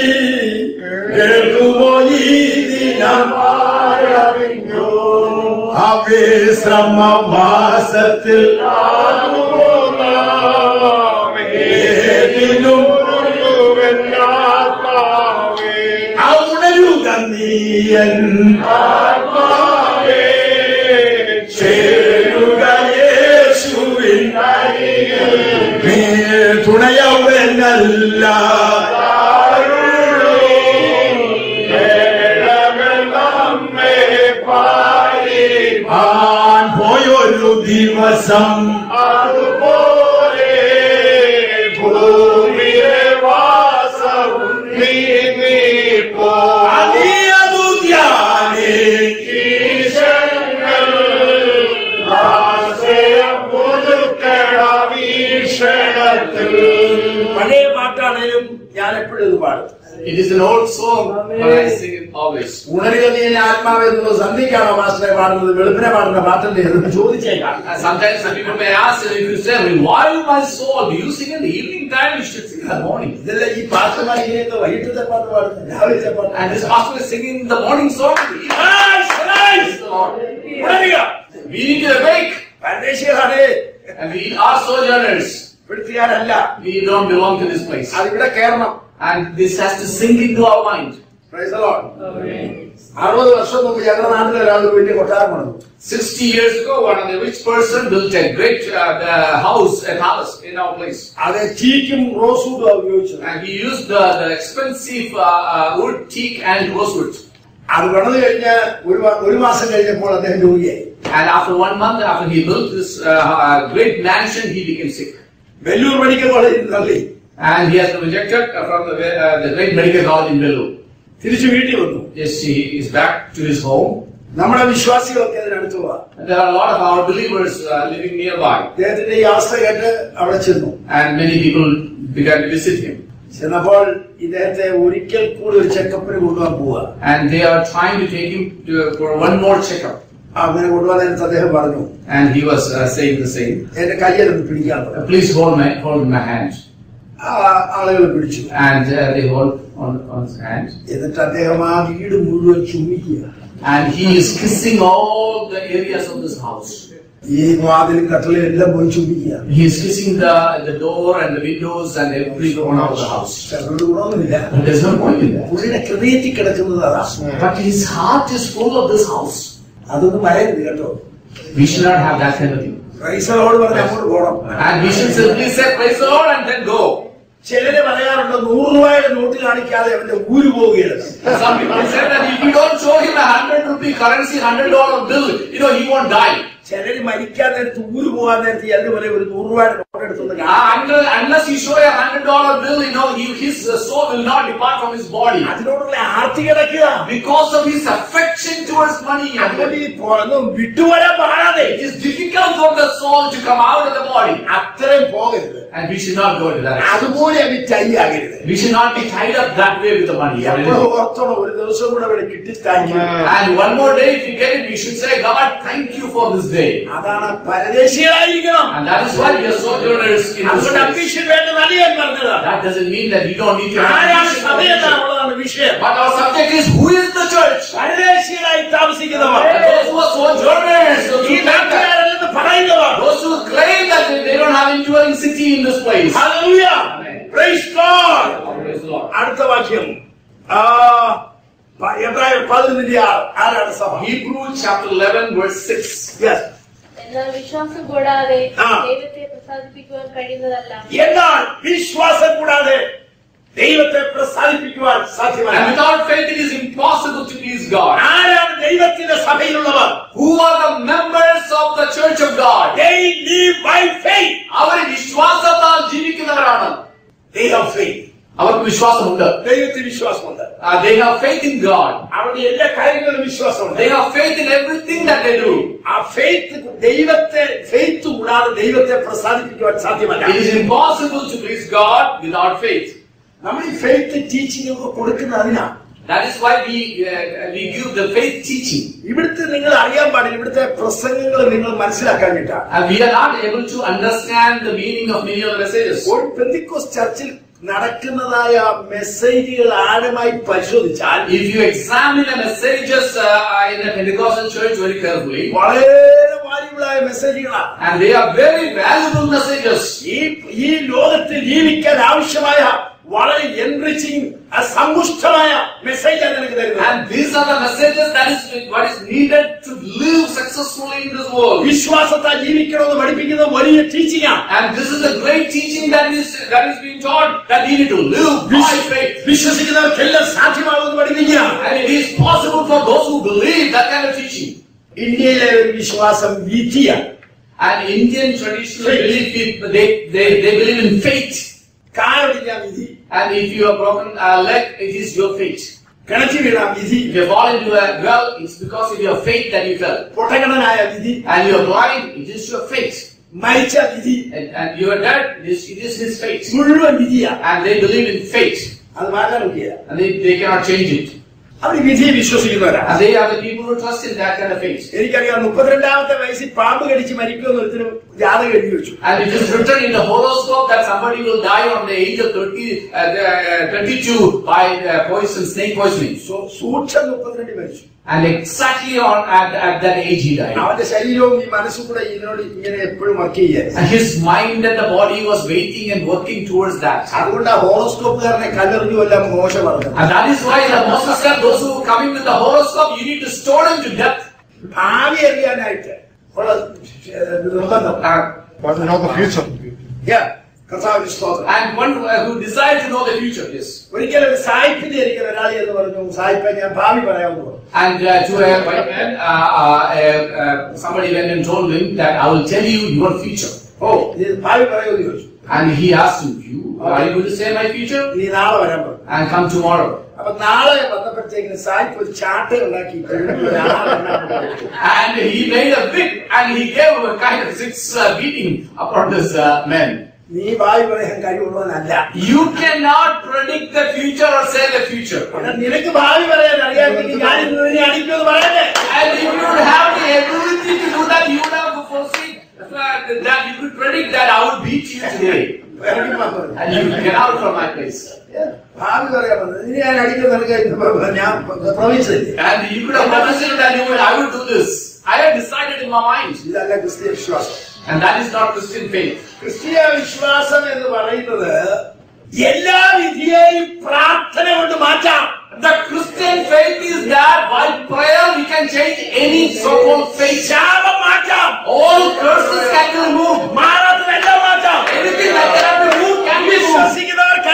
കേൾക്കുമോ ഈ ദിനം അവിശ്രമ മാസത്തിൽ ഉണരുക നീയൻ ചേരുക യേശുവിൻ നീ തുണയവനല്ല പോയൊരു ദിവസം അതുപോലെ ഭൂമിയെ വാസവും നീങ്ങിപ്പോ അതിയതു ധ്യാനിക്കീശങ്ങൾ വീക്ഷണത്തിൽ. പഴയ പാട്ടാണേലും ഞാൻ എപ്പോഴും ഇത് പാടും. It is an old song, but I sing it always. ഉണരുക നീ ആത്മാവ് എന്നത് സന്ധിക്കാണോ മാസ്റ്ററെ പാടുന്നത്, വെളുപ്പിനെ പാടുന്ന പാട്ടല്ലേ എന്ന് ചോദിച്ചേക്കാം. Sometimes some people may ask, if you say, why my soul? Do you sing in the evening time? You should sing in the morning. ഇതല്ല ഈ പാട്ടുമായി ഇങ്ങനെയൊക്കെ വൈകിട്ടത്തെ പാട്ട് പാടുന്നത്, രാവിലത്തെ പാട്ട്. And this pastor is singing the morning song. ഉണരുക. We need to awake. പരദേശികളാണ്. And we are sojourners. ഇവിടുത്തുകാരല്ല. We don't belong to this place. അതിവിടെ കേറണം. And this has to sink into our mind. Praise the Lord. 60 വർഷം മുമ്പ് ഞങ്ങളുടെ നാട്ടിൽ ഒരാൾ വലിയ കൊട്ടാരം പണിതു. 60 years ago, one of the rich person built a great house, a palace in our place. അത് ടീക്കും റോസ്വുഡും ഉപയോഗിച്ചത്. And he used the expensive wood, teak and rosewood. അത് പണിത് കഴിഞ്ഞ് ഒരു മാസം കഴിഞ്ഞപ്പോൾ അദ്ദേഹം രോഗിയായി. And after 1 month after he built this great mansion, he became sick. Vellore medical കോളേജിൽ തള്ളി. And he has been rejected from the great medical college in Vellore. തിരിച്ചു വീട്ടിൽ വന്നു. Yes, he is back to his home. നമ്മുടെ വിശ്വാസികളൊക്കെ അതിനടുത്ത് പോവാ. There are a lot of our believers living nearby. അദ്ദേഹത്തിന്റെ ഈ അവസ്ഥ കേട്ട് അവിടെ ചെന്നു. And many people began to visit him. ചെന്നപ്പോൾ ഇദ്ദേഹത്തെ ഒരിക്കൽ കൂടി ഒരു ചെക്കപ്പിന് കൊണ്ടുപോകാൻ പോവുക. And they are trying to take him for one more checkup. അങ്ങനെ കൊണ്ടുപോകാൻ നേരത്തെ അദ്ദേഹം പറഞ്ഞു. And he was saying the same. എന്റെ കയ്യിലൊന്ന് പിടിക്കാൻ പറഞ്ഞു. Please hold my hand. ആളുകൾ പിടിച്ചു. And they hold on his hand. എന്നിട്ട് അദ്ദേഹം ആ വീട് മുഴുവൻ ചുംബിക്കുക. And he is kissing all the areas of this house. ഈ വാതിലും കട്ടിലും എല്ലാം പോയി ചുംബിക്കുക. He is kissing the door and the windows and every corner of the house. ചിലരോട് ഗുണമൊന്നുമില്ല. There's no point in that. പുള്ളിയുടെ ഹൃദയത്തിൽ കിടക്കുന്നത് അതാണ്. But his heart is full of this house. അതൊന്നും മറയരുത് കേട്ടോ. We should not have that kind of thing. ക്രൈസ്തവരോട് പറഞ്ഞ് അങ്ങോട്ട് പോകണം. And we should simply say praise the Lord and then go. ചിലര് പറയാറുണ്ട് 100 രൂപയുടെ നോട്ട് കാണിക്കാതെ അവന്റെ ഊര് പോവുകയാണ്. Some people say that if you don't show him a 100 rupee currency, $100 bill, he won't die. ചിലര് മരിക്കാൻ നേരത്ത് ഊര് പോകാൻ നേരത്ത് ചിലര് പറയും ഒരു 100 രൂപയുടെ നോട്ട് എടുത്തൊന്ന് Unless you show a $100 bill, his soul will not depart from his body. അതിനോടുള്ള ആർത്തി കിടക്കുക. Because of his affection towards money. അതുകൊണ്ട് വിട്ടുവരാൻ പാടാതെ. It is difficult for the soul to come out of the body. അത്രയും പോകരുത്. And we should not go to that. അതുപോലെ tie ആകരുത്. We should not be tied up that way with the money. ഒരു ദിവസം കൂടെ അവിടെ കിട്ടി thank you. And one more day if you get it, we should say, God, thank you for this day. അതാണ് പരദേശികളായിരിക്കണം. And that is why we are sojourners in this place. അഭിഷേകം വേണ്ടത് ഞാൻ പറഞ്ഞത്. That doesn't mean that we don't need to have ആരാണ് സഭയെന്നുള്ളതാണ് വിഷയം. But our subject is, who is the church? പരദേശികളായി താമസിക്കുന്നവർ. Those who are sojourners. Those who claim that they don't have indwelling city in this place. Hallelujah. Amen. Praise God. Praise the Lord. അടുത്ത വാക്യം എബ്രായർ 11 ആരാണ് സഭ? Hebrews chapter 11 verse 6. Yes. എന്നാൽ വിശ്വാസം കൂടാതെ ദൈവത്തെ പ്രസാദിപ്പിക്കുവാൻ കഴിയുന്നതല്ല. എന്നാൽ വിശ്വാസം കൂടാതെ ദൈവത്തെ പ്രസാദിപ്പിക്കുവാൻ സാധ്യമല്ല. And without faith it is impossible to please God. ആരാണ് ദൈവത്തിന്റെ സഭയിലുള്ളവർ? Who are the members of the church of God? They live by faith. അവർ വിശ്വാസത്താൽ ജീവിക്കുന്നവരാണ്. They have faith. അവർക്ക് വിശ്വാസമുണ്ട്. ദൈവത്തിൽ വിശ്വാസമുണ്ട്. They have faith in God. അവരുടെ എല്ലാ കാര്യങ്ങളിലും വിശ്വാസമുണ്ട്. They have faith in everything that they do. ആ faith കൂടാതെ ദൈവത്തെ പ്രസാദിപ്പിക്കുവാൻ സാധ്യമല്ല. It is impossible to please God without faith. നമ്മൾ ഈ faith teaching ഒക്കെ കൊടുക്കുന്നത് അതിനാണ്. That is why we give the faith teaching. ഇവിടുത്തെ നിങ്ങൾ അറിയാൻ പാടില്ല, ഇവിടുത്തെ പ്രസംഗങ്ങൾ നിങ്ങൾ മനസ്സിലാക്കാനിട്ടാണ്. And we are not able to understand the meaning of many of the messages. ഒരു പെന്തിക്കോസ്റ്റ് ചർച്ചിൽ നടക്കുന്നതായ മെസ്സേജുകൾ ആഴമായി പരിശോധിച്ചാൽ, if you examine the messages in the Pentecostal church very carefully, വളരെ വാല്യുബിളായ മെസ്സേജുകളാണ്. and they are very valuable messages. ഈ ലോകത്തിൽ ജീവിക്കാൻ ആവശ്യമായ വളരെ enriching സമ്പുഷ്ടമായ മെസ്സേജാണ് എനിക്ക് തരുന്നത്. And these are the messages that is what is needed to live successfully in this world. വിശ്വാസത്താൽ ജീവിക്കണമെന്ന് പഠിപ്പിക്കുന്ന വലിയ ടീച്ചിങ് ആണ്. And this is a great teaching that is being taught, that we need to live by faith. വിശ്വസിക്കുന്നവർക്കെല്ലാം സാധ്യമാകുമെന്ന് പഠിപ്പിക്കുക. And it is possible for those who believe that kind of teaching. ഇന്ത്യയിലെ ഒരു വിശ്വാസം വിധിയാണ്. And Indian traditional belief, they believe in faith. കാലൊടിഞ്ഞ വിധി. And if you have broken a leg, it is your fate. കിണറ്റി വീണ വിധി. If you fall into a well, it's because of your faith that you fell. പൊട്ടകടനായ വിധി. And you are blind, it is your fate. മരിച്ച വിധി. And you are dead, it is his fate. മുഴുവൻ വിധിയാ. And they believe in fate. അത് മാറ്റാൻ പറ്റില്ല. And they cannot change it. അവർ വിധിയെ വിശ്വസിക്കുന്നവരാണ്. And they are the people who trust in that kind of faith. എനിക്കറിയാം 32ാമത്തെ വയസ്സിൽ പാമ്പ് കടിച്ച് മരിക്കുമെന്ന് ഒരുത്തരും ജാതകം എഴുതി വെച്ചു. And it is written in the horoscope that somebody will die on the age of 22 by snake poisoning. സൂക്ഷം 32 മരിച്ചു. And exactly at that age he died. അവന്റെ ശരീരവും ഈ മനസ്സും കൂടെ ഇതിനോട് ഇങ്ങനെ എപ്പോഴും വർക്ക് ചെയ്യാൻ. And his mind and the body was waiting and working towards that. അതുകൊണ്ട് ആ ഹോറോസ്കോപ്പുകാരനെ കല്ലെറിഞ്ഞു എല്ലാം മോശം പറഞ്ഞു. And that is why the Moses said, those who come in with the horoscope, you need to stone him to death. ഭാവി അറിയാനായിട്ട് ഉള്ള നിർബന്ധം. But to know the future. Yeah. And one who desires to know the future, yes. ഒരിക്കലും സായിപ്പിന്റെ എനിക്ക് ഒരാളി എന്ന് പറഞ്ഞു, സായിപ്പ ഞാൻ ഭാവി പറയാമെന്ന് പറഞ്ഞു. And to a white man, somebody went and told him that I will tell you your future. Oh, ഭാവി പറയുമെന്ന് ചോദിച്ചു. And he asked him, are you going to say my future? നീ നാളെ വരാൻ പറഞ്ഞു. And come tomorrow. അപ്പൊ നാളെ വന്നപ്പോഴത്തേക്കിന് സായിപ്പ് ഒരു ചാട്ട ഉണ്ടാക്കി. And he made a big, and he gave a kind of 6 beating upon this man. നീ ഭാവി പറയാൻ കഴിവുള്ളവനല്ല. You cannot predict the future or say the future. നിനക്ക് ഭാവി പറയാൻ അറിയാമെങ്കിൽ ഞാൻ ഇന്ന് നിന്നെ അടിക്കുമെന്ന് പറയട്ടെ. And if you would have the ability to do that, you would have to foresee that you could predict that I would beat you today. And you get out from my place. ഭാവി പറയാമെന്ന് ഇനി ഞാൻ അടിക്കുന്ന ഞാൻ പ്രവചിച്ചില്ലേ. And you could have promised that I would do this. I had decided in my mind. ഇതല്ല ക്രിസ്തീയ വിശ്വാസം. And that is not Christian faith. ക്രിസ്തീയ വിശ്വാസം എന്ന് പറയുന്നത് എല്ലാ വിധിയെയും പ്രാർത്ഥന കൊണ്ട് മാറ്റാം. The Christian faith is that by prayer we can change any so-called faith. ശാപം മാറ്റാം. All curses can be removed. മാറാത്തതെല്ലാം മാറ്റാം. Anything that cannot be removed can be removed. വിശ്വസിക്കുന്നവർക്ക്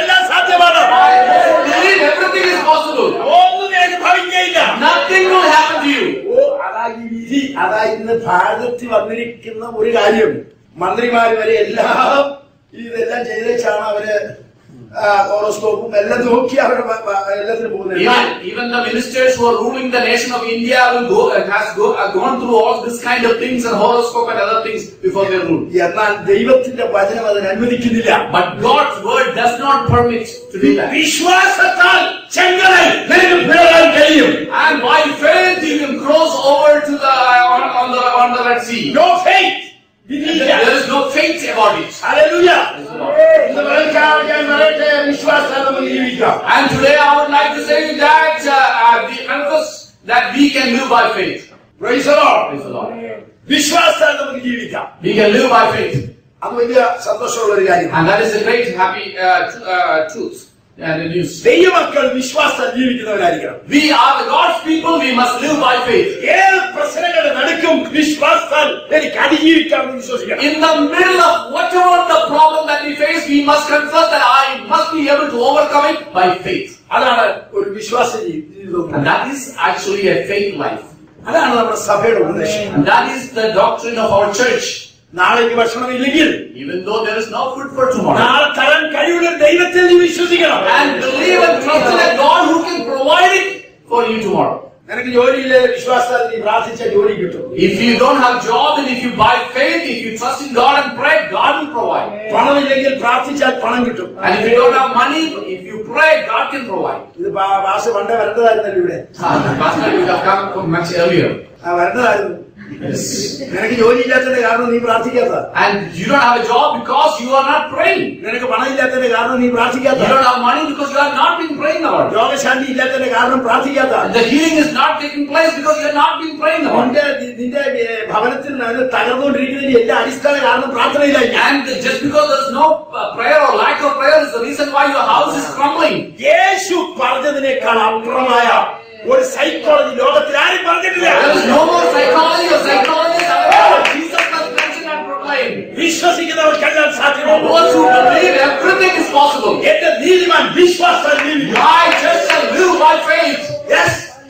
അതായത് ഇന്ന് ഭാരതത്തിൽ വന്നിരിക്കുന്ന ഒരു കാര്യം, മന്ത്രിമാര് വരെ എല്ലാം ഇതെല്ലാം ചെയ്തേച്ചാണ് അവര് ഹോറോസ്കോപ്പും എല്ലാം നോക്കി അവരുടെ എല്ലാത്തിനും പോകുന്നത്. Even the ministers who are ruling the nation of India has gone through all this kind of things and horoscope and other things before they rule. എന്നാൽ ദൈവത്തിന്റെ വചനം അതിന് അനുവദിക്കുന്നില്ല. But God's word does not permit to do that. വിശ്വാസത്താൽ ചെങ്കടൽ നിനക്ക് പിളരാൻ കഴിയും. And by faith you can cross over to the on the Red Sea. No faith. There is no faith about it. Hallelujah. വിശ്വാസത്താൽ നമുക്ക് ജീവിക്കാം. And today I would like to say that we confess that we can live by faith. Praise the Lord. Praise the Lord. വിശ്വാസത്താൽ നമുക്ക് ജീവിക്കാം. We can live by faith. അത് വലിയ സന്തോഷമുള്ള ഒരു കാര്യം. And that is a great happy truth and the news. ദൈവമക്കൾ വിശ്വാസത്താൽ ജീവിക്കുന്നവരായിരിക്കണം. We are the God's people. We must live by faith. ഏത് പ്രശ്നങ്ങളുടെ നടുക്കും വിശ്വാസത്താൽ എനിക്ക് അതിജീവിക്കാമെന്ന് വിശ്വസിക്കണം. In the middle of whatever the problem that we face, we must confess that I must be able to overcome it by faith. അതാണ് ഒരു വിശ്വാസ ജീവിതം. And that is actually a faith life. അതാണ് നമ്മുടെ സഭയുടെ ഉപദേശം. And that is the doctrine of our church. നാളേക്ക് ഭക്ഷണമില്ലെങ്കിൽ, Even though there is no food for tomorrow, നാളെ തരാൻ കഴിവുള്ള ദൈവത്തിൽ നീ വിശ്വസിക്കണം. and believe and trust in a God who can provide it for you tomorrow. നിനക്ക് ജോലിയിലെ വിശ്വാസത്താൽ നീ പ്രാർത്ഥിച്ച ജോലി കിട്ടും. If you don't have job, and if you by faith, if you trust in God and pray, God will provide. പണമില്ലെങ്കിൽ പ്രാർത്ഥിച്ചാൽ പണം കിട്ടും. And if you don't have money, if you pray, God can provide. ഇത് ഭാഷ പണ്ടേ വരേണ്ടതായിരുന്നല്ലോ ഇവിടെ. Pastor, you have come much earlier. വരേണ്ടതായിരുന്നു. നിനക്ക് ജോലി ഇല്ലാത്തതിന്റെ കാരണം നീ പ്രാർത്ഥിക്കാത്ത. And you don't have a job because you are not praying. നിനക്ക് പണം ഇല്ലാത്തതിന്റെ കാരണം നീ പ്രാർത്ഥിക്കാത്ത. You don't have money because you have not been praying about it. രോഗശാന്തി ഇല്ലാത്തതിന്റെ കാരണം പ്രാർത്ഥിക്കാത്ത. The healing is not taking place because you have not been praying about it. നിന്റെ ഭവനത്തിൽ തകർന്നുകൊണ്ടിരിക്കുന്നതിന്റെ എല്ലാ അടിസ്ഥാന കാരണം പ്രാർത്ഥനയില്ല. And just because there is no prayer or lack of prayer is the reason why your house is crumbling. യേശു പറഞ്ഞതിനേക്കാൾ അപ്പുറമായ ഒരു psychology ലോകത്തിൽ ആരും പറഞ്ഞിട്ടില്ല. There is no more psychology or psychologists. Jesus must mention and proclaim. വിശ്വസിക്കുന്നവർക്കെല്ലാം സാധ്യമാണ്. Those who believe everything is possible. എന്റെ നീതിമാൻ വിശ്വാസത്താൽ ജീവിക്കും. I just shall live by faith. Yes.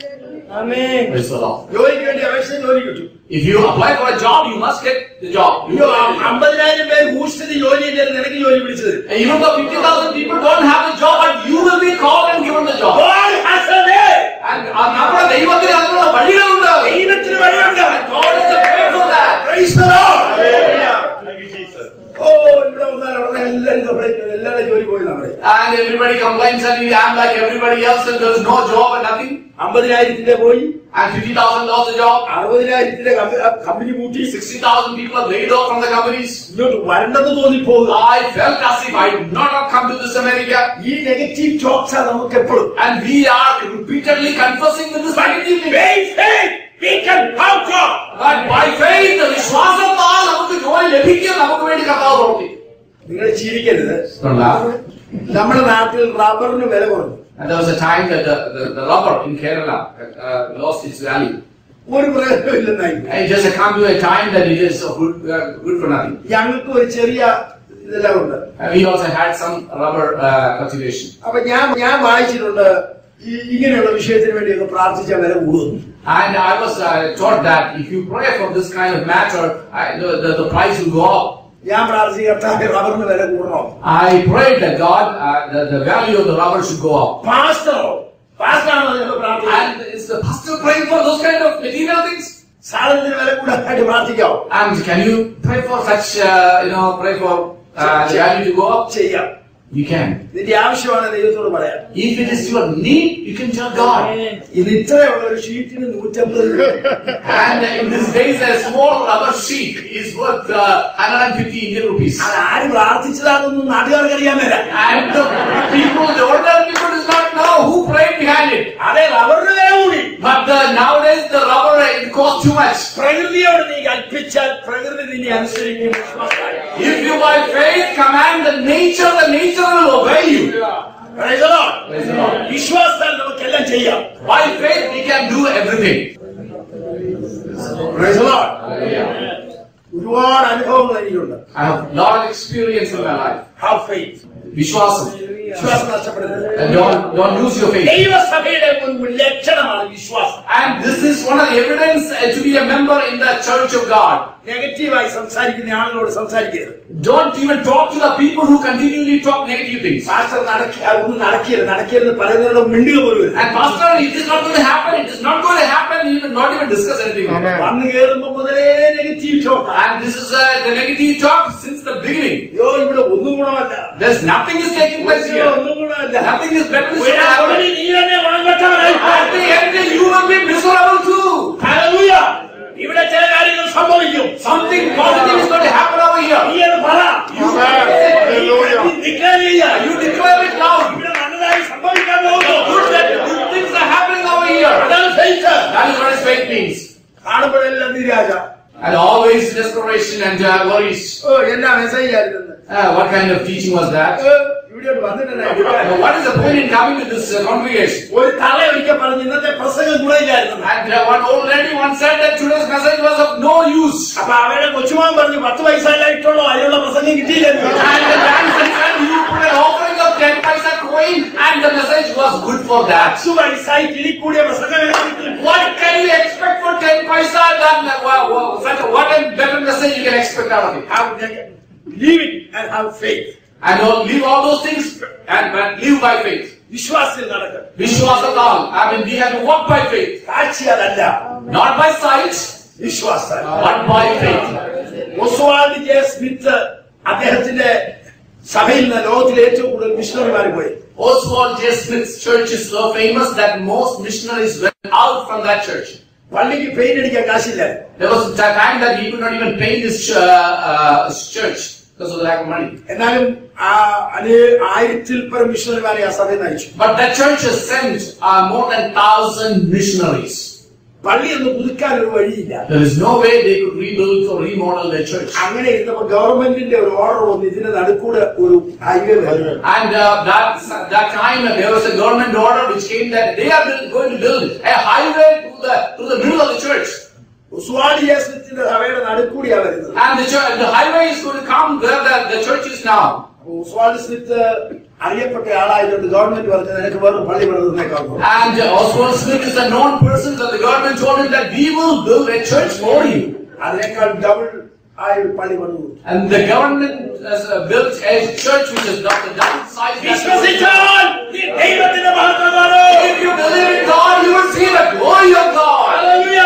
Amen. Praise the Lord. ജോലിക്ക് വേണ്ടി അപേക്ഷ ജോലി കിട്ടും. If you apply for a job, you must get the job. 50,000 പേര് ഊഷ്ഠിതി ജോലിയില്ല, നിനക്ക് ജോലി പിടിച്ചത്. Even though 50,000 people don't have the job, but you will be called and given the job. God has a way. And നമ്മുടെ ദൈവത്തിന് അതിനുള്ള വഴികളുണ്ട്. ദൈവത്തിന് വഴിയുണ്ട്. God is the way for that. Praise the Lord. ഓ, ഇവിടെ വന്നാൽ അവിടെ എല്ലാവരും ജോലി പോയി നമ്മുടെ. And everybody complains and we am like everybody else and there is no job and nothing. 50,000 പോയി. And 50,000 lost the job. 60,000 company കൂട്ടി. 60,000 people are laid off from the companies. ഇങ്ങോട്ട് വരണ്ടെന്ന് തോന്നിപ്പോകുക. I felt as if I would not have come to this America. ഈ negative talks നമുക്ക് എപ്പോഴും. And we are repeatedly confessing with this negative thing. We can help God. But by faith, വിശ്വാസത്താൽ നമുക്ക് ജോലി ലഭിക്കും, നമുക്ക് വേണ്ടി കർത്താവ് പ്രവർത്തിക്കും. നിങ്ങൾ ചിരിക്കരുത്. Don't laugh. നമ്മുടെ നാട്ടിൽ റബ്ബറിന് വില കുറഞ്ഞു. And there was a time that the rubber in Kerala lost its value. ഒരു പ്രയോജനമില്ലെന്നായി. And it just come to a time that it is good for nothing. ഞങ്ങൾക്ക് ഒരു ചെറിയ ഇതെല്ലാം ഉണ്ട്. We also had some rubber cultivation. അപ്പൊ ഞാൻ വായിച്ചിട്ടുണ്ട് ഇങ്ങനെയുള്ള വിഷയത്തിന് വേണ്ടിയൊക്കെ പ്രാർത്ഥിച്ചാൽ വില കൂടുന്നു. And I was taught that if you pray for this kind of matter, the price will go up. ഞാൻ പ്രാർത്ഥിക്കട്ടെ റബ്ബറിന് വില കൂടണോ? I prayed that God, the value of the rubber should go up. പാസ്റ്ററാണോ പ്രാർത്ഥിക്കുന്നത്? And is the pastor praying for those kind of material things? സാധനത്തിന് വില കൂടാനായിട്ട് പ്രാർത്ഥിക്കാവോ? And can you pray for such, pray for the value to go up? ചെയ്യാം. You can. നിന്റെ ആവശ്യമാണ് ദൈവത്തോട് പറയാം. If it is your need, you can tell God. ഇത് ഇത്രയുള്ള ഒരു ഷീറ്റിന് 150 രൂപ. And in these days, a small rubber sheet is worth 150 Indian rupees. അത് ആര് പ്രാർത്ഥിച്ചതാണെന്നും നാട്ടുകാർക്ക് അറിയാൻ മേല. And the people, the ordinary people does not know who prayed behind it. അതെ, റബ്ബറിന് വില കൂടി. But nowadays the rubber it costs too much. പ്രകൃതിയോട് നീ കൽപ്പിച്ചാൽ പ്രകൃതി നിന്നെ അനുസരിക്കും. If you by faith command the nature will obey you. Praise the Lord. വിശ്വാസത്താൽ നമുക്കെല്ലാം ചെയ്യാം. By faith we can do everything. Praise the Lord. ഒരുപാട് അനുഭവങ്ങൾ എനിക്കുണ്ട്. I have a lot of experience in my life. Have faith. വിശ്വാസം. വിശ്വാസം നഷ്ടപ്പെടരുത്. And don't lose your faith. ദൈവസഭയുടെ മുൻപിൽ ലക്ഷണമാണ് വിശ്വാസം. And this is one of the evidence to be a member in the church of God. നെഗറ്റീവായി സംസാരിക്കുന്ന ആളുകളോട് സംസാരിക്കരുത്. Don't even talk to the people who continually talk negative things. Pastor ഒന്നും നടക്കരുത് പറയുന്നതിനോട് മിണ്ടുക പോലും. And pastor, it is not going to happen. It is not going to happen. You will not even discuss anything. വന്നു കയറുമ്പോൾ മുതലേ negative talk. And this is the negative talk since the beginning. അയ്യോ ഇവിടെ ഒന്നും ഗുണമല്ല. There's nothing is taking place here. ഒന്നും ഗുണമല്ല. Nothing is better. നീ തന്നെ വാങ്ങട്ടവനായി. At the end, you will be miserable too. ഹല്ലേലൂയ. ഇവിടെ ചില കാര്യങ്ങൾ സംഭവിക്കും. Something positive is going to happen over here. നീ അത് പറ. You declare it loud. ഇവിടെ നല്ലതായി സംഭവിക്കാൻ പോകുന്നു. Good things are happening over here. അതാണ് faith. That is what his faith means. കാണുമ്പോഴെല്ലാം നിരാശ. And always desperation and worries. എന്നാ മെസ്സേജ് ആയിരുന്നു. What kind of teaching was that? ഇവിടെ വന്നിട്ട് What is the point in coming to this congregation? ഒരു തല ഒരിക്കൽ പറഞ്ഞു ഇന്നത്തെ പ്രസംഗം ഗുണമില്ലായിരുന്നു. And one old lady once said that today's message was of no use. അപ്പൊ അവരുടെ കൊച്ചുമാൻ പറഞ്ഞു 10 പൈസയിലായിട്ടുള്ളൂ അതിനുള്ള പ്രസംഗം കിട്ടിയില്ലെന്ന്. And the grandson said you put an offering of 10 paisa coin and the message was good for that. 10 പൈസയിൽ കിളിക്കൂടിയ പ്രസംഗം കിട്ടി. What can you expect for 10 paisa? What a better message you can expect out of it. Leave it and have faith. And leave all those things and live by faith. വിശ്വാസത്തിൽ നടക്കുക. Vishwasatal. I mean, we have to walk by faith. സാക്ഷിയതല്ല. Not by sight, വിശ്വാസം. but by faith. Oswald J Smith അദ്ദേഹത്തിന്റെ സഭയിൽ നിന്ന് ലോകത്തിലെ ഏറ്റവും കൂടുതൽ മിഷണറിമാർ പോയി. Oswald J. Smith's church is so famous that most missionaries went out from that church. പള്ളിക്ക് പെയിന്റ് അടിക്കാൻ കാശില്ല. There was a time that he could not even paint his church because of the lack of money. എന്നാലും 1000-ൽ പരം മിഷണറിമാരെ ആ സഭയിൽ നയിച്ചു. But that church has sent more than 1,000 missionaries. പള്ളി ഒന്ന് പുതുക്കാൻ ഒരു വഴിയില്ല. There is no way they could rebuild or remodel their church. അങ്ങനെ ഇരുന്നപ്പോൾ ഗവൺമെന്റിന്റെ ഒരു ഓർഡർ വന്നു ഇതിന് നടുക്കൂടെ ഒരു ഹൈവേ വരും. And that time there was a government order which came that they are going to build a highway to the middle of the church. Oswald J സ്മിത്തിന്റെ സഭയുടെ നടുക്കൂടിയാ വരുന്നത്. And the highway is going to come where the church is now. Oswald Smith അറിയപ്പെട്ട ആളായതുകൊണ്ട് government പറഞ്ഞു നിനക്ക് വേറെ പള്ളി പണിതേക്കാം. And Oswald Smith is a known person, so the government told him that we will build a church for you. അതിനേക്കാൾ double ആയി പള്ളി പണിതു. And the government has built a church which is not the double size. വിശ്വസിച്ചാൽ ദൈവത്തിന്റെ മഹത്വം കാണും. If you believe in God, you will see the glory of God. ഹല്ലേലൂയ.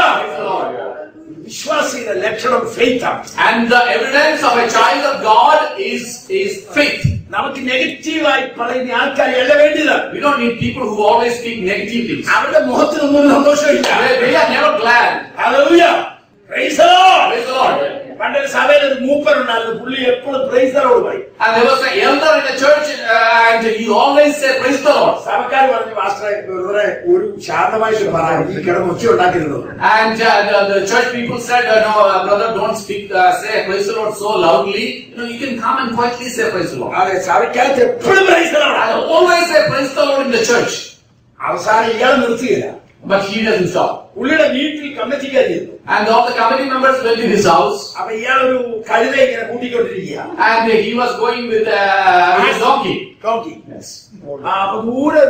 വിശ്വാസിയുടെ ലക്ഷണം faith ആണ്. And the evidence of a child of God is faith. നമുക്ക് നെഗറ്റീവായി പറയുന്ന ആൾക്കാരെയല്ല വേണ്ടത്. We don't need people who always speak negative things. അവരുടെ മുഖത്തിനൊന്നും സന്തോഷമില്ല. They are never glad. ഹല്ലേലൂയ. Praise the Lord. Praise the Lord. പണ്ടൊരു സഭയിൽ ഒരു മൂപ്പനുണ്ടായിരുന്നു. പുള്ളി എപ്പോഴും പ്രൈസ് ദി ലോർഡ് പറയും. And there was an elder in the church and he always said praise the Lord. സഭക്കാർ പറഞ്ഞു പാസ്റ്ററെ വെറുതെ ഒരു ശാന്തമായിട്ട് പറയാം ഈ കിടന്ന് ഒച്ച ഉണ്ടാക്കരുത്. And the church people said no brother, don't speak say praise the Lord so loudly. You can come and quietly say praise the Lord. അതെ സഭയ്ക്കകത്ത് എപ്പോഴും praise the Lord. I always say praise the Lord in the church. അവസാനം ഇയാൾ നിർത്തിയില്ല. But he doesn't stop. പുള്ളിയുടെ വീട്ടിൽ കമ്മിറ്റിക്കാരിയിരുന്നു. And all the committee members went to his house. അപ്പൊ ഇയാളൊരു കഴുത ഇങ്ങനെ കൂട്ടിക്കൊണ്ടിരിക്കുക. And he was going with his donkey. Yes. അപ്പൊ ദൂരെ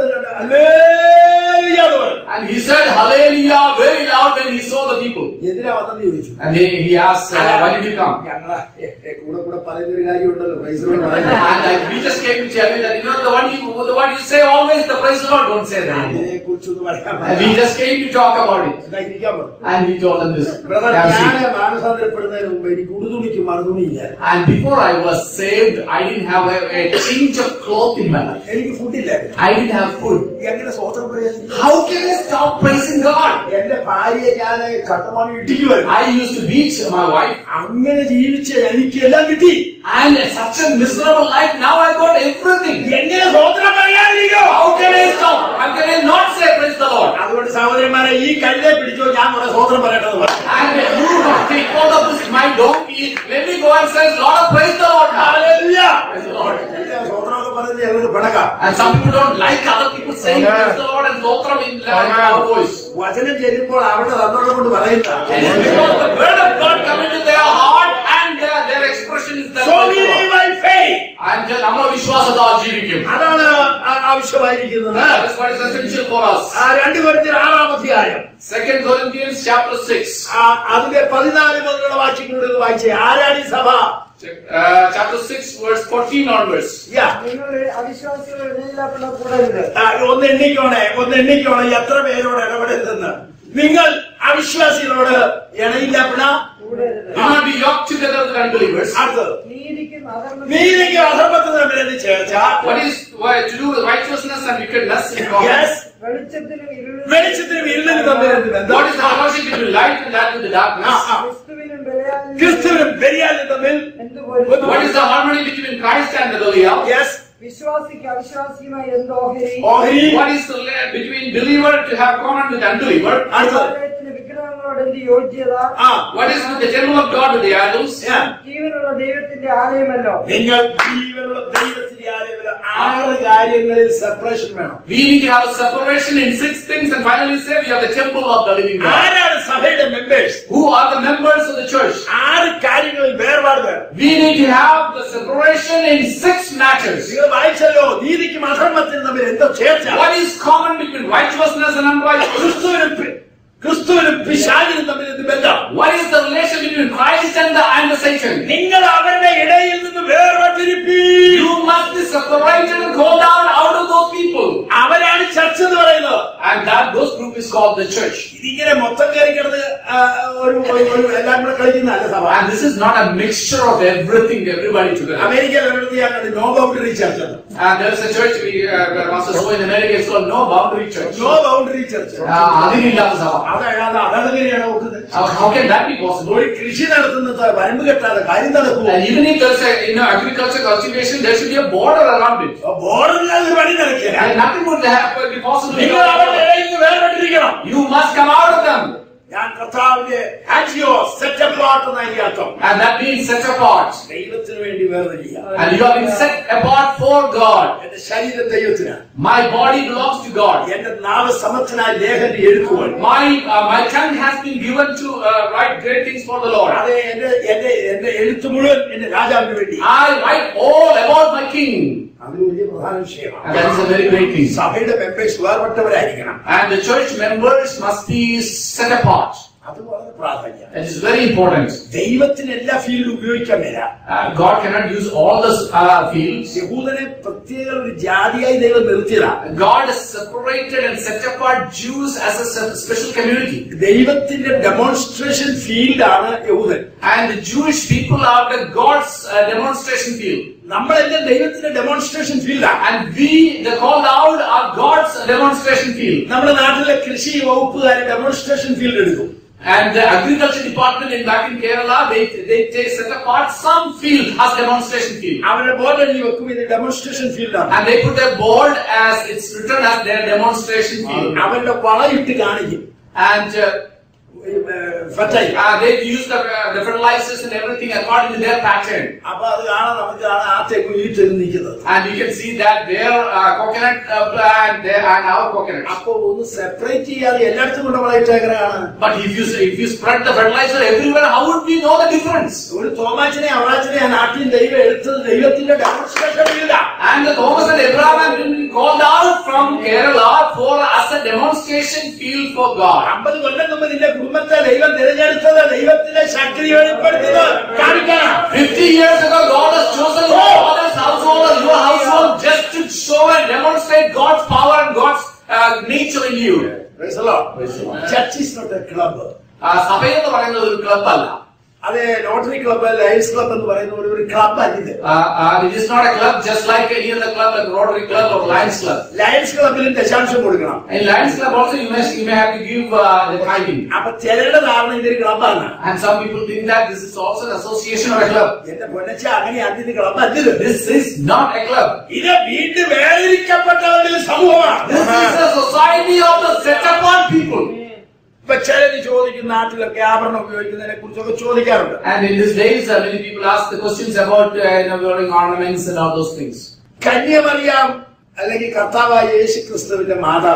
ഹല്ലേലൂയ. And he said hallelujah very loud when he saw the people. എന്തിനാ വന്നെന്ന് ചോദിച്ചു. And he asked why did you come? ഞങ്ങളെ കൂടെ പറയുന്നൊരു കാര്യമുണ്ടല്ലോ പ്രൈസ് ദി ലോർഡ് പറയുന്നത്. And we just came to tell you that the one you say always the praise the Lord, don't say that. ഇതിനെക്കുറിച്ചൊന്ന് പറയാൻ. And we just came to talk about it. എന്നാ ഇരിക്കാൻ പറഞ്ഞു. And we told them this. Brother ഞാൻ മാനസാന്തരപ്പെടുന്നതിന് മുമ്പ് എനിക്ക് ഉടുതുണിക്ക് മറുതുണിയില്ല. And before I was saved, I didn't have a change of cloth in my life. എനിക്ക് ഫുഡില്ല. I didn't have food. എങ്ങനെ സ്തോത്രം പറയാൻ? How can I stop praising God? എന്റെ ഭാര്യയെ ഞാൻ കട്ടമാണി ഇടിക്കുമായിരുന്നു. I used to beat my wife. അങ്ങനെ ജീവിച്ച എനിക്ക് എല്ലാം കിട്ടി. And such a miserable life, now I got everything. എങ്ങനെ സ്തോത്രം പറയാതിരിക്കും? How can I stop? How can I not say praise the Lord? അതുകൊണ്ട് സഹോദരന്മാരെ ഈ കഴുതെ പിടിച്ചോ ഞാൻ കുറെ സ്തോത്രം പറയട്ടെ. And you take hold of this my donkey. Let me go and say Lord praise the Lord. ഹല്ലേലൂയ. Praise the Lord. സ്തോത്രമൊക്കെ പറയുന്നത് ഞങ്ങൾക്ക് പിണക്കാം. And some people don't like other people saying praise the Lord and Stotram in loud voice. വചനം ചെല്ലുമ്പോൾ അവിടെ തന്നോട് കൊണ്ട് പറയുന്ന And it's because the word of God come into their heart So we live by faith. നമ്മുടെ വിശ്വാസത്താൽ ജീവിക്കും. അതാണ് ആവശ്യമായിരിക്കുന്നത്. That is what is essential for us. 2 കൊരിന്ത്യർ 6-ാം അധ്യായം 2 Corinthians chapter 6. അതിന്റെ 14 മുതലുള്ള വാക്യങ്ങളിൽ വായിച്ചേ. ആരാണ് ഈ സഭ? Chapter 6 verse 14 onwards. നിങ്ങളെ അവിശ്വാസികളെ ഇടയിലാക്കുന്ന കൂടരുത്. ഒന്ന് എണ്ണിക്കോണേ എത്ര പേരോട് ഇടപെടരുതെന്ന്. നിങ്ങൾ അവിശ്വാസികളോട് ഇണയില്ലാപ്പിണ കൂടരുത്. Do not be yoked together with unbelievers. അടുത്തത് നീതിക്കും നീതിക്കും അധർമ്മത്തിനും തമ്മിൽ ചേർച്ച. What is to do with righteousness and wickedness? Yes. വെളിച്ചത്തിനും വെളിച്ചത്തിനും ഇരുളിനും തമ്മിൽ എന്ത് ബന്ധം? What is the relationship between light and that with the darkness? ക്രിസ്തുവിനും ബെലിയാലും തമ്മിൽ What is the harmony between Christ and the Belial? Yes. വിശ്വാസിക്ക് അവിശ്വാസിയുമായി എന്ത് ഓഹരി? What is the between believer to have common with unbeliever? ആലയത്തിന് വിഗ്രഹങ്ങളോട് എന്ത് യോഗ്യത? What is with the temple of God with the idols? ജീവനുള്ള ദൈവത്തിന്റെ ആലയമല്ലോ. നിങ്ങൾ ജീവനുള്ള ദൈവത്തിന്റെ ആലയമല്ലോ. 6 കാര്യങ്ങളിൽ സെപ്പറേഷൻ വേണം. We need to have a separation in 6 things, and finally say we are the temple of the living God. ആരാണ് സഭയുടെ members? Who are the members of the church? 6 കാര്യങ്ങളിൽ വേർപാട് വേണം. We need to have the separation in 6 matters. വായിച്ചല്ലോ, നീതിക്കും അധർമ്മത്തിനും തമ്മിൽ എന്തോ ചേർച്ച. What is common between righteousness and unrighteousness? ക്രിസ്തുവിനും പിശാചിനും തമ്മിൽ എന്ത് ബന്ധം? What is the relation between Christ and the Satan? നിങ്ങൾ അവരുടെ ഇടയിൽ നിന്ന് വേർപെട്ടിരിപ്പീൻ. You must be separated and called out of those people. അവരാണ് ചർച്ച എന്ന് പറയുന്നത്. And those group is called the church. ഇതിങ്ങനെ മൊത്തം കയറി കിടന്ന് എല്ലാം കൂടെ കളിക്കുന്നതല്ല സഭ. And this is not a mixture of everything, everybody together. അമേരിക്കയിൽ ഒരിടത്ത് No Boundary Church. And there is a church we must know in America. It's called No Boundary Church. No Boundary Church. അതിനില്ലാത്ത സഭ. അതെങ്ങനെയാണ് നോക്കുന്നത്? How can that be possible? ഒരു കൃഷി നടത്തുന്നത് വരമ്പ് കെട്ടാതെ കാര്യം നടക്കുമോ? Even if there is a agriculture cultivation, there should be a border around it. ബോർഡറില്ലാതെ പണി നടക്കില്ല. And nothing would be possible. നിങ്ങൾ അവരുടെ ഇടയിൽ നിന്ന് വേർപെട്ടിരിക്കണം. You must come out of them. ഞാൻ കർത്താവിന്റെ ആജിയോ സെറ്റ് അപ്പാർട്ട് എന്നായി അർത്ഥം. And that means set apart. ദൈവത്തിന് വേണ്ടി വേർതിരിക്കുക. And you have been set apart for God. എന്റെ ശരീരം ദൈവത്തിനാണ്. My body belongs to God. എന്റെ നാവ് സമർത്ഥനായ ലേഖനം എഴുതുവാൻ. My tongue has been given to write great things for the Lord. അതെ, എന്റെ എഴുത്ത് മുഴുവൻ എന്റെ രാജാവിന് വേണ്ടി. I write all about my King. അത് വലിയ പ്രധാന വിഷയമാണ്. And that is a very great thing. സഭയുടെ മെമ്പേഴ്സ് വേർപെട്ടവരായിരിക്കണം. And the church members must be set apart. അത് വളരെ പ്രാധാന്യം. It is very important. ദൈവത്തിന് എല്ലാ ഫീൽഡും ഉപയോഗിക്കാൻ മേല. God cannot use all the fields. യഹൂദനെ പ്രത്യേക ഒരു ജാതിയായി ദൈവം നിർത്തിയതാണ്. God has separated and set apart Jews as a special community. ദൈവത്തിന്റെ ഡെമോൺസ്ട്രേഷൻ ഫീൽഡാണ് യഹൂദൻ. And the Jewish people are the God's demonstration field. നമ്മളെല്ലാം ദൈവത്തിന്റെ ഡെമോൺസ്ട്രേഷൻ ഫീൽഡാണ്. And we, the called out, are God's demonstration field. നമ്മുടെ നാട്ടിലെ കൃഷി വകുപ്പുകാരെ ഡെമോൺസ്ട്രേഷൻ ഫീൽഡ് എടുക്കും. And the agriculture department back in Kerala, they set apart some field as demonstration field. അവരുടെ board എഴുതി വെക്കും, ഇത് ഡെമോൺസ്ട്രേഷൻ ഫീൽഡാണ്. And they put their board as it's written as their demonstration field. അവരുടെ വളയിട്ട് കാണിക്കും. And they use the fertilizers and everything according to their pattern. അപ്പൊ അത് കാണാൻ നമുക്ക് കാണാൻ ആ തെങ്ങ് ഈ തെങ്ങ് നിൽക്കുന്നത്. And you can see that their coconut plant there and our coconut. അപ്പൊ ഒന്ന് സെപ്പറേറ്റ് ചെയ്യാതെ എല്ലായിടത്തും കൊണ്ട് വളയിട്ടേക്കാണ്. But if you spread the fertilizer everywhere, how would we know the difference? ഒരു തോമാച്ചിനെ അവറാച്ചിനെ ആ നാട്ടിൽ ദൈവം എടുത്തത് ദൈവത്തിന്റെ ഡെമോൺസ്ട്രേഷൻ ഫീൽഡാ. And the Thomas and Abraham have been called out from Kerala for as a demonstration field for God. 50 കൊല്ലം മുമ്പ് നിന്റെ കുടുംബത്തെ ദൈവം തിരഞ്ഞെടുത്തത് ദൈവത്തിന്റെ ശക്തി വെളിപ്പെടുത്തുന്നത് കാണിക്കണം. 50 years ago, God has chosen your father's household or your household just to show and demonstrate God's power and God's nature in you. Praise the Lord. Church is not a club. സഭ എന്ന് പറയുന്നത് ഒരു club അല്ല. അതെ, lottery club, lions club എന്ന് പറയുന്ന ഒരു club അല്ല ഇത്. It is not a club just like any other club, like Rotary Club or Lions Club. Lions ക്ലബിലും ദശാംശം കൊടുക്കണം. In Lions Club also you may have to give the tithing. അപ്പൊ ചിലരുടെ ധാരണ ഇതൊരു ക്ലബാണ്. And some people think that this is also an association or a club. എന്റെ പൊന്നച്ച അങ്ങനെ അതിന് ക്ലബ് അല്ലത്. This is not a club. ഇത് വീണ്ടും വേർതിരിക്കപ്പെട്ടവരുടെ സമൂഹമാണ്. This is a society of the set apart people. ഇപ്പൊ ചിലര് ചോദിക്കുന്ന നാട്ടിലൊക്കെ ആഭരണം ഉപയോഗിക്കുന്നതിനെ കുറിച്ചൊക്കെ ചോദിക്കാറുണ്ട്. And in these days many people ask the questions about wearing ornaments and all those things. കന്യമറിയാം അല്ലെങ്കിൽ കർത്താവായ യേശു ക്രിസ്തുവിന്റെ മാതാവ്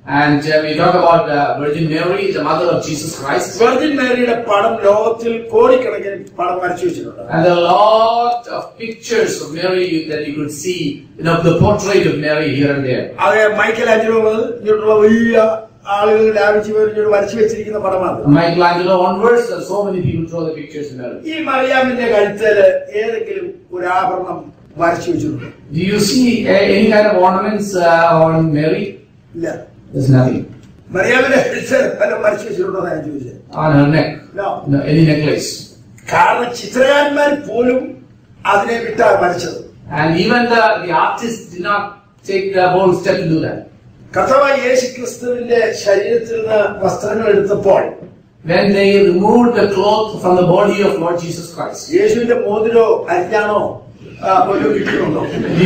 And we talk about Virgin Mary, the mother of Jesus Christ. Virgin മേരിയുടെ പടം ലോകത്തിൽ കോടിക്കണക്കിന് പടം വരച്ചു വെച്ചിട്ടുണ്ട്. And there are a lot of pictures of Mary that you could see, the portrait of Mary here and there. അത് Michelangelo ഇങ്ങോട്ടുള്ള വലിയ ആളുകൾ ലാഭിച്ചു വരച്ചു വെച്ചിരിക്കുന്ന പടമാണ്. Michelangelo onwards, so many people draw the pictures of Mary. ഈ മറിയാമിന്റെ കഴുത്തേല് ഏതെങ്കിലും ഒരു ആഭരണം വരച്ചു വെച്ചിട്ടുണ്ട്? Do you see any kind of ornaments on Mary? ഇല്ല. There's nothing. മറിയാമിന്റെ കഴുത്തേല് വല്ലതും വരച്ചു വെച്ചിട്ടുണ്ടോ ഞാൻ ചോദിച്ചത്? On her neck? No. No, any necklace? കാരണം ചിത്രകാരന്മാർ പോലും അതിനെ വിട്ടാണ് വരച്ചത്. And even the artist did not take the whole step to do that. കർത്താവായ യേശുക്രിസ്തുവിന്റെ ശരീരത്തിൽ നിന്ന് വസ്ത്രങ്ങൾ എടുത്തപ്പോൾ When they removed the cloth from the body of Lord Jesus Christ, യേശുവിന്റെ മോതിരോ അരിഞ്ഞാണോ പോലും കിട്ടിയിട്ടുണ്ടോ?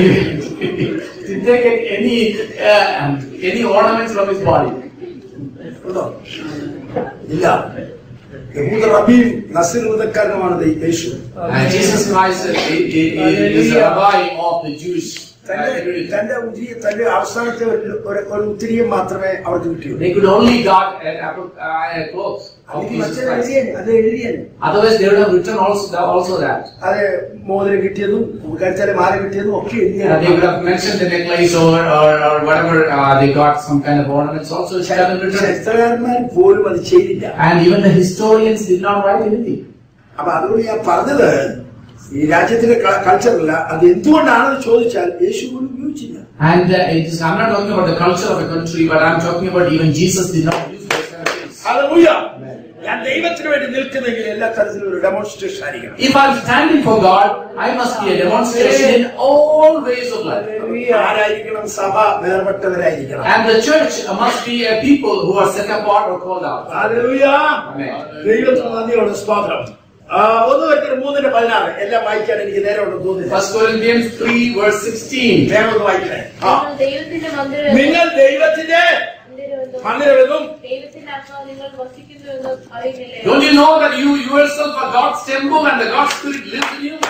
did they get any ornaments from his body? ഉണ്ടോ? ഇല്ല. യഹൂദ റബ്ബിയും നസീർ ഉദക്കാരനുമാണ് യേശു. And Jesus Christ is a rabbi of the Jewish. തന്റെ അവസാനത്തെ ഒരു ഉത്തിരിയം മാത്രമേ അവർക്ക് കിട്ടിയുള്ളൂ. They could only got a cloth of Jesus Christ. അത് എഴുതിയാണ്. Otherwise they would have written also that. അത് മോതിരം കിട്ടിയതും കഴുത്തിലെ മാല കിട്ടിയതും ഒക്കെ They would have mentioned the necklace or whatever they got, some kind of ornaments also. ചരിത്രകാരന്മാർ പോലും അത് ചെയ്തില്ല. And even the historians did not write anything. അപ്പൊ അതുകൊണ്ട് ഞാൻ പറഞ്ഞത് ഈ രാജ്യത്തിന്റെ കൾച്ചറല്ല, അത് എന്തുകൊണ്ടാണെന്ന് ചോദിച്ചാൽ യേശു പോലും ഉപയോഗിച്ചില്ല. And I'm not talking about the culture of a country, but I'm talking about even Jesus did not use those kind of things. Hallelujah. ഞാൻ ദൈവത്തിന് വേണ്ടി നിൽക്കുന്നെങ്കിൽ എല്ലാ തരത്തിലും ഒരു ഡെമോൺസ്ട്രേഷൻ ആയിരിക്കണം. If I'm standing for God, I must be a demonstration in all ways of life. ആരായിരിക്കണം? സഭ വേർപെട്ടവരായിരിക്കണം. And the church must be a people who are set apart or called out. Hallelujah. Amen. ദൈവത്തിന് നന്ദിയോടെ സ്തോത്രം. 1:3-16 എല്ലാം വായിക്കാൻ എനിക്ക് നേരെ ഉണ്ടെന്ന് തോന്നുന്നു. 1 Corinthians 3:16. വേഗം ഒന്ന് വായിക്കണേ. ദൈവത്തിന്റെ നിങ്ങൾ ദൈവത്തിന്റെ മന്ദിരമെന്നും ദൈവത്തിന്റെ ആത്മാവ് നിങ്ങൾ വസിക്കുന്നുവെന്നും അറിയുന്നില്ലേ? Don't you know that you yourself are God's temple and the God's Spirit lives in you?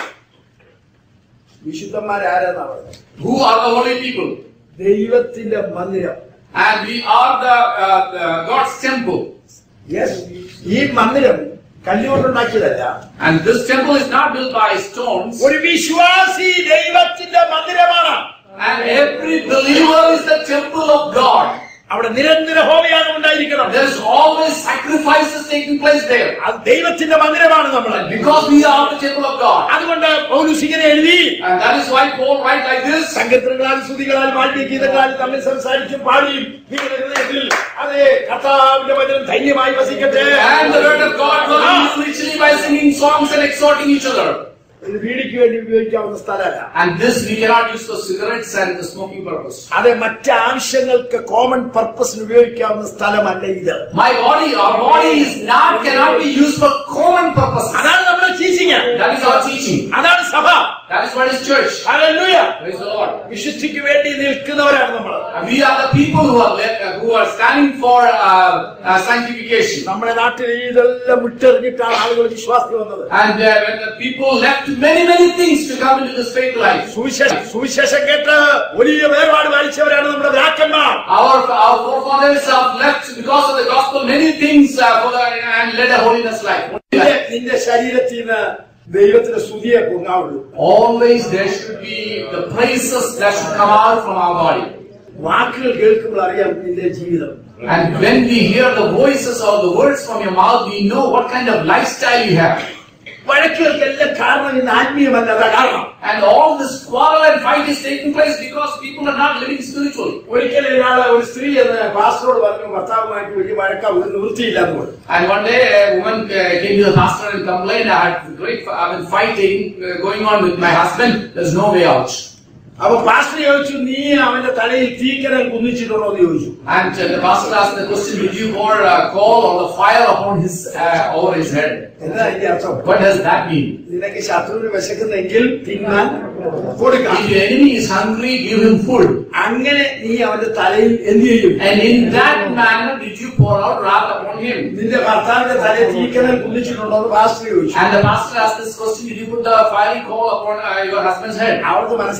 വിശുദ്ധന്മാരാരെന്നാ പറഞ്ഞത്? Who are the holy people? ദൈവത്തിന്റെ മന്ദിരം. And we are the God's temple. Yes. ഈ മന്ദിരം കല്ലുകൊണ്ടുണ്ടാക്കിയതല്ല. And this temple is not built by stones. ഒരു വിശ്വാസി ദൈവത്തിന്റെ മന്ദിരമാണ്. And every believer is the temple of God. അവിടെ നിരന്തര ഹോമയാഗം ഉണ്ടായിരിക്കണം. There is always sacrifices taking place there. അത് ദൈവത്തിന്റെ മന്ദിരമാണ് നമ്മൾ. Because we are the temple of God. അതുകൊണ്ട് പൗലോസ് ഇങ്ങനെ എഴുതി. And that is why Paul writes like this. സങ്കീർത്തനങ്ങളാൽ സ്തുതികളാൽ വാഴ്ത്തിഗീതങ്ങളാൽ തമ്മിൽ സംസാരിച്ചും പാടിയും നിങ്ങളുടെ ഹൃദയത്തിൽ അതേ കർത്താവിന്റെ വചനം ധന്യമായി വസിക്കട്ടെ. And the word of God will be richly by singing songs and exhorting each other. ഇത് വീടിക്ക് വേണ്ടി ഉപയോഗിക്കാവുന്ന സ്ഥലമല്ല. And this we cannot use for cigarettes and the smoking purpose. അത് മറ്റ് ആവശ്യങ്ങൾക്ക് കോമൺ പർപ്പസിന് ഉപയോഗിക്കാവുന്ന സ്ഥലമല്ല ഇത്. Our body cannot be used for common purposes. അതാണ് നമ്മുടെ teaching. That is our teaching. അതാണ് സഭ. That is what is church. ഹല്ലേലൂയ. Praise the Lord. വിശുദ്ധിക്ക് വേണ്ടി നിൽക്കുന്നവരാണ് നമ്മൾ. We are the people who are standing for sanctification. നമ്മുടെ നാട്ടിൽ ഇതെല്ലാം വിട്ടെറിഞ്ഞിട്ടാണ് ആളുകൾ വിശ്വാസത്തിൽ വന്നത്. And when the people left many things to come into this faith life. സുവിശേഷം കേട്ട് വലിയ വേർപാട് വായിച്ചവരാണ് നമ്മുടെ പിതാക്കന്മാർ. Our forefathers have left because of the gospel many things and led a holiness life. നിന്റെ ശരീരത്തിൽ നിന്ന് ദൈവത്തിന്റെ സ്തുതിയെ പൊങ്ങാവുള്ളൂ. Always there should be the praises that should come out from our body. വാക്കുകൾ കേൾക്കുമ്പോൾ അറിയാം നിന്റെ ജീവിതം. And when we hear the voices or the words from your mouth, we know what kind of lifestyle you have. വഴക്കുകൾക്കെല്ലാം കാരണം ഇന്ന് ആത്മീയമല്ല, കാരണം. And all this quarrel and fight is taking place because people are not living spiritually. ഒരിക്കലും ഒരു സ്ത്രീ എന്ന് പാസ്റ്ററോട് പറഞ്ഞു ഭർത്താവുമായിട്ട് വലിയ വഴക്കം ഒരു നിവൃത്തിയില്ലാന്ന് പറഞ്ഞു. And one day a woman came to the pastor and complained, I had great fighting going on with my husband. There's no way out. അപ്പൊ പാസ്റ്റർ ചോദിച്ചു, നീ അവന്റെ തലയിൽ തീക്കനൽ കുന്നിച്ചിട്ടുണ്ടോ എന്ന് ചോദിച്ചു. And the pastor asked the question, did you pour coal or the fire upon over his head? എന്താ അതിന്റെ അർത്ഥം? What does that mean? നിനക്ക് ശത്രുവിന് വിശക്കുന്നെങ്കിൽ തിന്നാൻ കൊടുക്കാം. If your enemy is hungry, give him food. അങ്ങനെ നീ അവന്റെ തലയിൽ എന്ത് ചെയ്യും? And in that manner did you pour out wrath upon him? നിന്റെ ഭർത്താവിന്റെ തലയിൽ തീക്കനൽ കുന്നിച്ചിട്ടുണ്ടോ എന്ന് പാസ്റ്റർ ചോദിച്ചു. And the pastor asked this question, did you put the fiery coal upon your husband's head? അവർക്ക് മനസ്സിലായില്ല.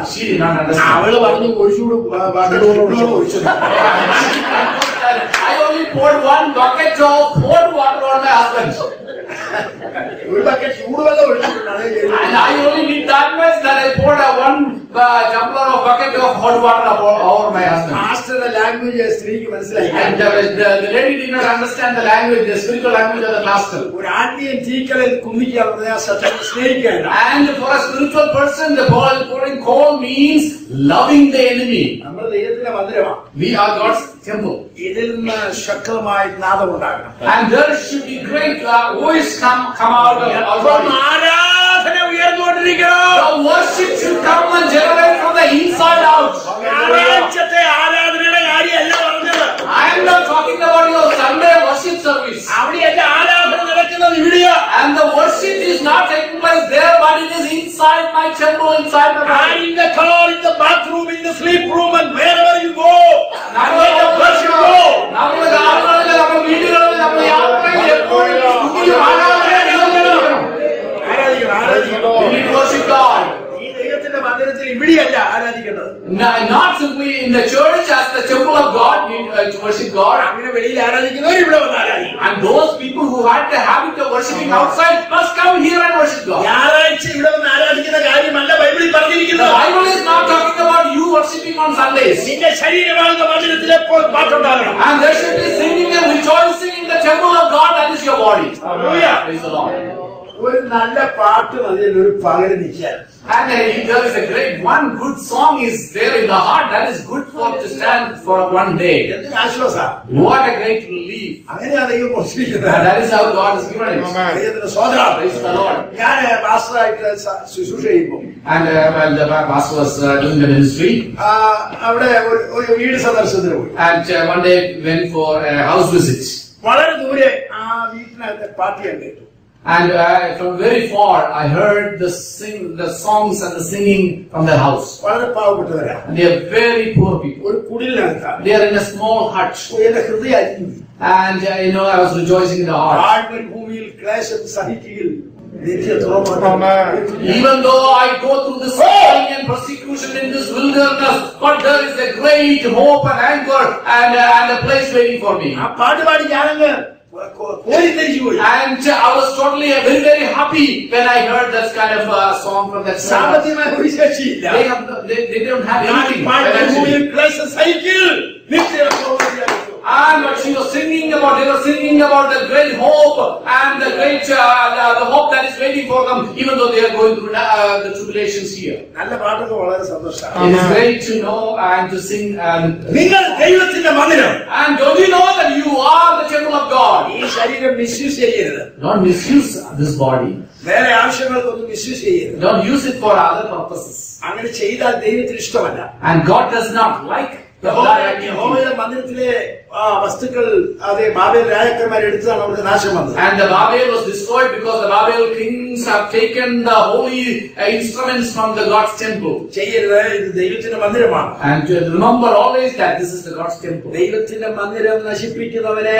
she did not understand. അവള് പറഞ്ഞു ഒഴിച്ചുകൂടും ഒഴിച്ചു. I only poured one bucket of cold water on my husband. ഒരു bucket ചൂടുവെള്ളം ഒഴിച്ചിട്ടുണ്ട്. And I only did that much that I poured one tumbler of bucket of hot water over my husband. മാസ്റ്ററുടെ language സ്ത്രീക്ക് മനസ്സിലായി. And the lady did not understand the language, the spiritual language of the master. ഒരു ആത്മീയ തീക്കലിൽ കുന്നിക്കാൻ പറഞ്ഞാൽ ശത്രുവിനെ സ്നേഹിക്കാൻ. And for a spiritual person, the pouring coal means loving the enemy. നമ്മൾ ദൈവത്തിന്റെ മന്ദിരമാണ്. We are God's temple. ഇതിൽ നിന്ന് ശക്തമായ നാദം ഉണ്ടാകണം. And there should be great voice come out of our body. ആരാധന ഉയർന്നുകൊണ്ടിരിക്കണം. The worship should come and generate from the inside out. ഞായറാഴ്ചത്തെ ആരാധനയുടെ കാര്യമല്ല പറഞ്ഞത്. I am not talking about your Sunday worship service. അവിടെയൊക്കെ ആരാധന നടക്കുന്നത് ഇവിടെയാ. And the worship is not taking place there, but it is inside my temple, inside my body. In the car, in the bathroom, in the sleep room, and wherever you go. Not simply in the church as the temple of God, to worship God. And those people who had the habit of worshiping outside must come here and worship God. The Bible is not talking about you worshiping on Sundays. And there should be singing and rejoicing in the temple of God, that is your body. Hallelujah. Praise the Lord. ഒരു നല്ല പാട്ട് മതിയിൽ ഒരു പകല് നിൽക്കാൻ. And if there is a great one good song is there in the heart, that is good for to stand for one day. എന്തൊരു ആശ്വാസം. What a great relief. അങ്ങനെയാണ് ദൈവം പോഷിക്കുന്നത്. And that is how God has given it. ദൈവത്തിന്റെ സ്വതന്ത്രം. Praise the Lord. ഞാൻ പാസ്റ്ററായിട്ട് ശുശ്രൂഷ ചെയ്യുമ്പോൾ And while the pastor was doing the ministry, അവിടെ ഒരു വീട് സന്ദർശനത്തിന് പോയി. and one day went for a house visit. വളരെ ദൂരെ ആ വീട്ടിനകത്തെ പാട്ട് ഞാൻ കേട്ടു. And from very far, I heard the songs and the singing from their house. വളരെ പാവപ്പെട്ടവരാ. And they are very poor people. ഒരു കുടിലിനകത്താണ്. They are in a small hut. എന്റെ ഹൃദയം അലിഞ്ഞു. And I was rejoicing in the heart. ഭൂമിയിൽ ക്ലേശം സഹിക്കുകയിൽ നിത്യതുറമുണ്ട്. Even though I go through the suffering and persecution in this wilderness, but there is a great hope and anchor and a place waiting for me. ആ പാട്ട് പാടി ഞാനങ്ങ് കോരിത്തരിച്ചു പോയി. And I was totally very, very happy when I heard that kind of song from that song. സാമ്പത്തികമായ ഒരു ശേഷിയില്ല. They don't have anything. ഭൂമിയിൽ ക്ലേശം സഹിക്കുകയിൽ നിത്യതുറമുണ്ട്. And what she was singing about, they were singing about the great hope and the great the hope that is waiting for them, even though they are going through the tribulations here. നല്ല പാട്ടൊക്കെ വളരെ സന്തോഷമാണ്. It is great to know and to sing. നിങ്ങൾ ദൈവത്തിന്റെ മന്ദിരം. And don't you know that you are the temple of God? ഈ ശരീരം misuse ചെയ്യരുത്. Don't misuse this body. വേറെ ആവശ്യങ്ങൾക്കൊന്നും മിസ്യൂസ് ചെയ്യരുത്. Don't use it for other purposes. അങ്ങനെ ചെയ്താൽ ദൈവത്തിന് ഇഷ്ടമല്ല. And God does not like യഹോവയുടെ മന്ദിരത്തിലെ വസ്തുക്കൾ അതേ ബാബേൽ രാജാക്കന്മാർ എടുത്തതാണ് അവിടെ നാശം വന്നത്. And the Babel was destroyed because the Babel kings have taken the holy instruments from the God's temple. ചെയ്യരുത്, ഇത് ദൈവത്തിന്റെ മന്ദിരമാണ്. And to remember always that this is the God's temple. ദൈവത്തിന്റെ മന്ദിരം നശിപ്പിക്കുന്നവരെ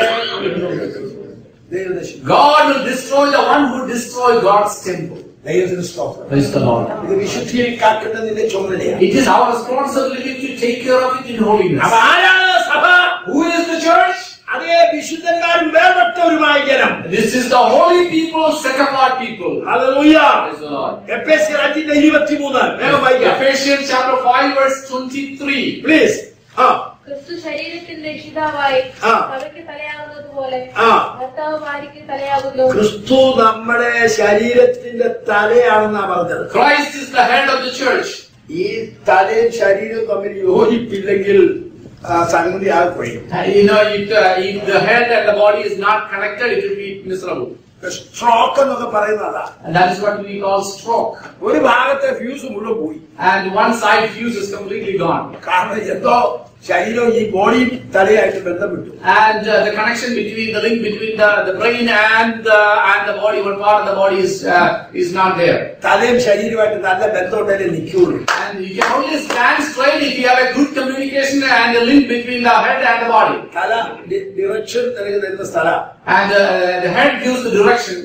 ദൈവം നശിപ്പിക്കും. God will destroy the one who destroys God's temple. ദൈവത്തിന് സ്തോത്രം. Praise the Lord. ഇത് വിശുദ്ധിയിൽ കാക്കേണ്ടതിന്റെ ചുമതലയാണ്. It is our responsibility to take care of it in holiness. അപ്പൊ ആരാണ് സഭ? Who is the church? അതേ വിശുദ്ധന്മാരും വേർപെട്ടവരുമായ ജനം. This is the holy people, set apart people. ഹല്ലേലൂയ. Praise the Lord. എഫേസ്യർ 5:23 വേഗം വായിക്കാം. Ephesians chapter 5 verse 23. പ്ലീസ്. ക്രിസ്തു ശരീരത്തിന്റെ രക്ഷിതാവായി സഭയ്ക്ക് തലയാകുന്നതുപോലെ ഭർത്താവ് ഭാര്യയ്ക്ക് തലയാകുന്നു. ക്രിസ്തു നമ്മുടെ ശരീരത്തിന്റെ തലയാണെന്നാ പറഞ്ഞത്. Christ is the head of the church. ഈ തലയും ശരീരവും തമ്മിൽ യോജിപ്പില്ലെങ്കിൽ സംഗതി ആകുകയും. If the head and the body is not connected, it will be miserable. Stroke എന്നൊക്കെ പറയുന്നതാ. And that is what we call stroke. ഒരു ഭാഗത്തെ ഫ്യൂസ് മുഴുവൻ പോയി. And one side fuse is completely gone. കാരണം എന്തോ ശരീരവും ഈ ബോഡിയും തലയായിട്ട് ബന്ധപ്പെട്ടു. And the connection between the link between the brain and the body, one part of the body is not there. തലയും ശരീരമായിട്ട് നല്ല ബന്ധമുണ്ടെങ്കിലേ നിൽക്കുള്ളൂ. And you can only stand straight if you have a good communication and a link between the head and the body. തല direction തരുന്ന സ്ഥലം. And the head gives the direction.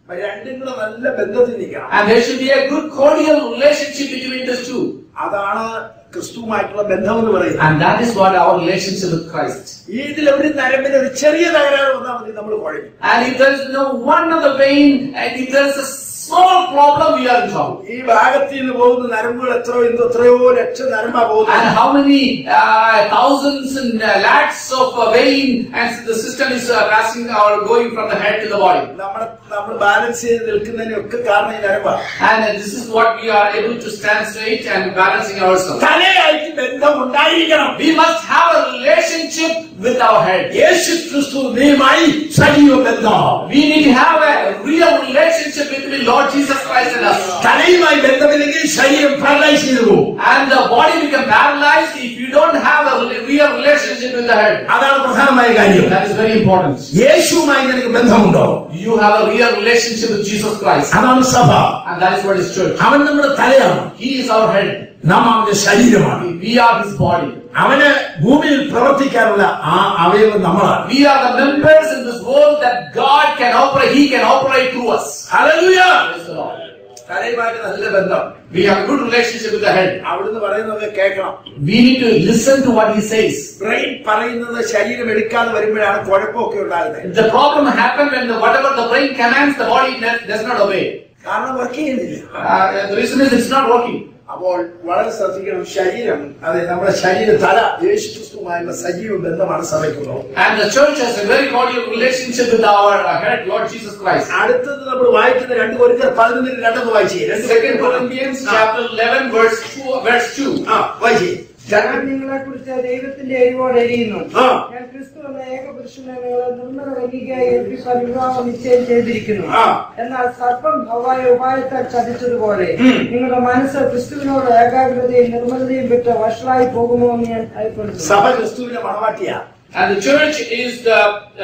രണ്ടും കൂടെ നല്ല ബന്ധത്തിൽ നിൽക്കണം. And there should be a good cordial relationship between the two. അതാണ് ക്രിസ്തുവുമായിട്ടുള്ള ബന്ധം എന്ന് പറയുന്നത്. And that is what our relationship with Christ. ഇതിൽ ഒരു നരമ്പിന് ഒരു ചെറിയ തകരാറ് വന്നാൽ മതി നമ്മൾ കുഴയും. And if there is no one of the vein, and if there is a small problem, we are in trouble. ഈ ഭാഗത്തിൽ നിന്ന് പോകുന്ന നരമ്പുകൾ എത്രയോ ലക്ഷം നരമ്പാ പോകുന്നത്. And how many thousands and lakhs of vein and the system is passing or going from the head to the body. നമ്മൾ balance ചെയ്ത് നിൽക്കുന്നതിനൊക്കെ കാരണം ഈ നരമ്പാണ്. And this is what we are able to stand straight and balancing ourselves. തലയായിട്ട് ബന്ധം ഉണ്ടായിരിക്കണം. We must have a relationship with our head. യേശു ക്രിസ്തു നീയുമായി സജീവ ബന്ധം. We need to have a real relationship between Lord Jesus Christ and us. തലയുമായി ബന്ധമില്ലെങ്കിൽ ശരീരം paralyse ചെയ്തു പോകും. And the body become paralyzed if you don't have a real relationship with the head. അതാണ് പ്രധാനമായ കാര്യം. That is very important. യേശുവുമായി നിനക്ക് ബന്ധമുണ്ടോ? You have a real relationship with Jesus Christ. അതാണ് സഭ. And that is what is church. അവൻ നമ്മുടെ തലയാണ്. He is our head. നാം അവന്റെ ശരീരമാണ്. We are his body. അവന് ഭൂമിയിൽ പ്രവർത്തിക്കാനുള്ള ആ അവയവം നമ്മളാണ്. We are the members in this world that God can operate. He can operate through us. ഹല്ലേലൂയ. Praise the Lord. തലയുമായിട്ട് നല്ല ബന്ധം. We have a good relationship with the head. അവിടുന്ന് പറയുന്നതൊക്കെ കേൾക്കണം. We need to listen to what he says. Brain പറയുന്നത് ശരീരം എടുക്കാതെ വരുമ്പോഴാണ് കുഴപ്പമൊക്കെ ഉണ്ടാകുന്നത്. The problem happens when whatever the brain commands, the body does not obey. കാരണം വർക്ക് ചെയ്യുന്നില്ല. The reason is it's not working. അപ്പോൾ വളരെ ശ്രദ്ധിക്കണം. ശരീരം, അതെ, നമ്മുടെ ശരീരം, തല യേശു ക്രിസ്തുവുമായുള്ള സജീവ ബന്ധമാണ് സഭയ്ക്കുള്ളത്. And the church has a very cordial relationship with our head, Lord Jesus Christ. അടുത്തത് നമ്മൾ വായിക്കുന്ന 2 കൊരിന്ത്യർ 11 വായിച്ചേ. 2 Corinthians chapter 11 verse 2. വായിച്ചേ. ഞാൻ നിങ്ങളെ കുറിച്ച് ദൈവത്തിന്റെ എരിവോടെ എരിയുന്നു. ഞാൻ ക്രിസ്തു എന്ന ഏകപുരുഷനെ നിങ്ങളെ നിർമ്മല വൈദികയായി ഏൽപ്പിക്കാൻ വിവാഹം നിശ്ചയം ചെയ്തിരിക്കുന്നു. എന്നാൽ സർപ്പം ഹവ്വായെ ഉപായത്താൽ ചതിച്ചതുപോലെ നിങ്ങളുടെ മനസ്സ് ക്രിസ്തുവിനോട് ഏകാഗ്രതയും നിർമ്മലതയും വിട്ട് വഷളായി പോകുമോ എന്ന് ഞാൻ ഭയപ്പെടുന്നു. സഭ ക്രിസ്തുവിന്റെ മണവാട്ടിയാ. And the church is the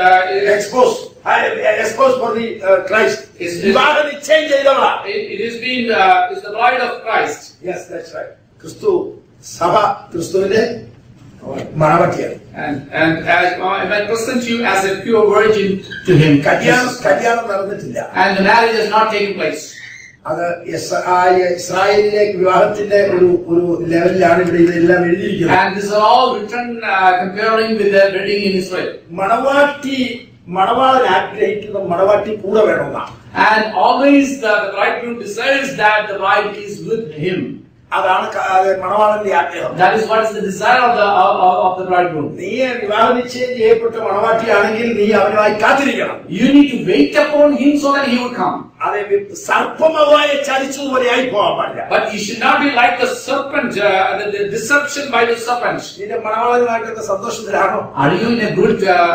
exposed for the Christ. വിവാഹ നിശ്ചയം ചെയ്തവളാ. It has been is the bride of Christ. Yes, that's right. ക്രിസ്തു സഭ ക്രിസ്തുവിന്റെ മണവാട്ടിയാണ്. And as I present you as a pure virgin to him. കല്യാണം നടന്നിട്ടില്ല. And the marriage has not taken place. അത് ഇസ്രായേലിലെ വിവാഹത്തിന്റെ ഒരു ലെവലിലാണ് ഇവിടെ ഇതെല്ലാം എഴുതിയിരിക്കുന്നത്. And this is all written comparing with the wedding in Israel. മണവാളൻ ആഗ്രഹിക്കുന്ന മണവാട്ടി കൂടെ വേണമെന്നാണ്. And always the bridegroom desires that the bride is with him. അതാണ് മണവാളന്റെ ആഗ്രഹം. That is what is the desire of the bridegroom. നീ വിവാഹ നിശ്ചയം ചെയ്യപ്പെട്ട മണവാട്ടിയാണെങ്കിൽ നീ അവനുമായി കാത്തിരിക്കണം. You need to wait upon him so that he will come. അതെ, സർപ്പമവായെ ചതിച്ചതുപോലെ ആയി പോകാൻ പാടില്ല. But you should not be like the serpent, the deception by the serpent. നിന്റെ മണവാളനുമായിട്ടൊക്കെ സന്തോഷത്തിലാണോ? Are you in a good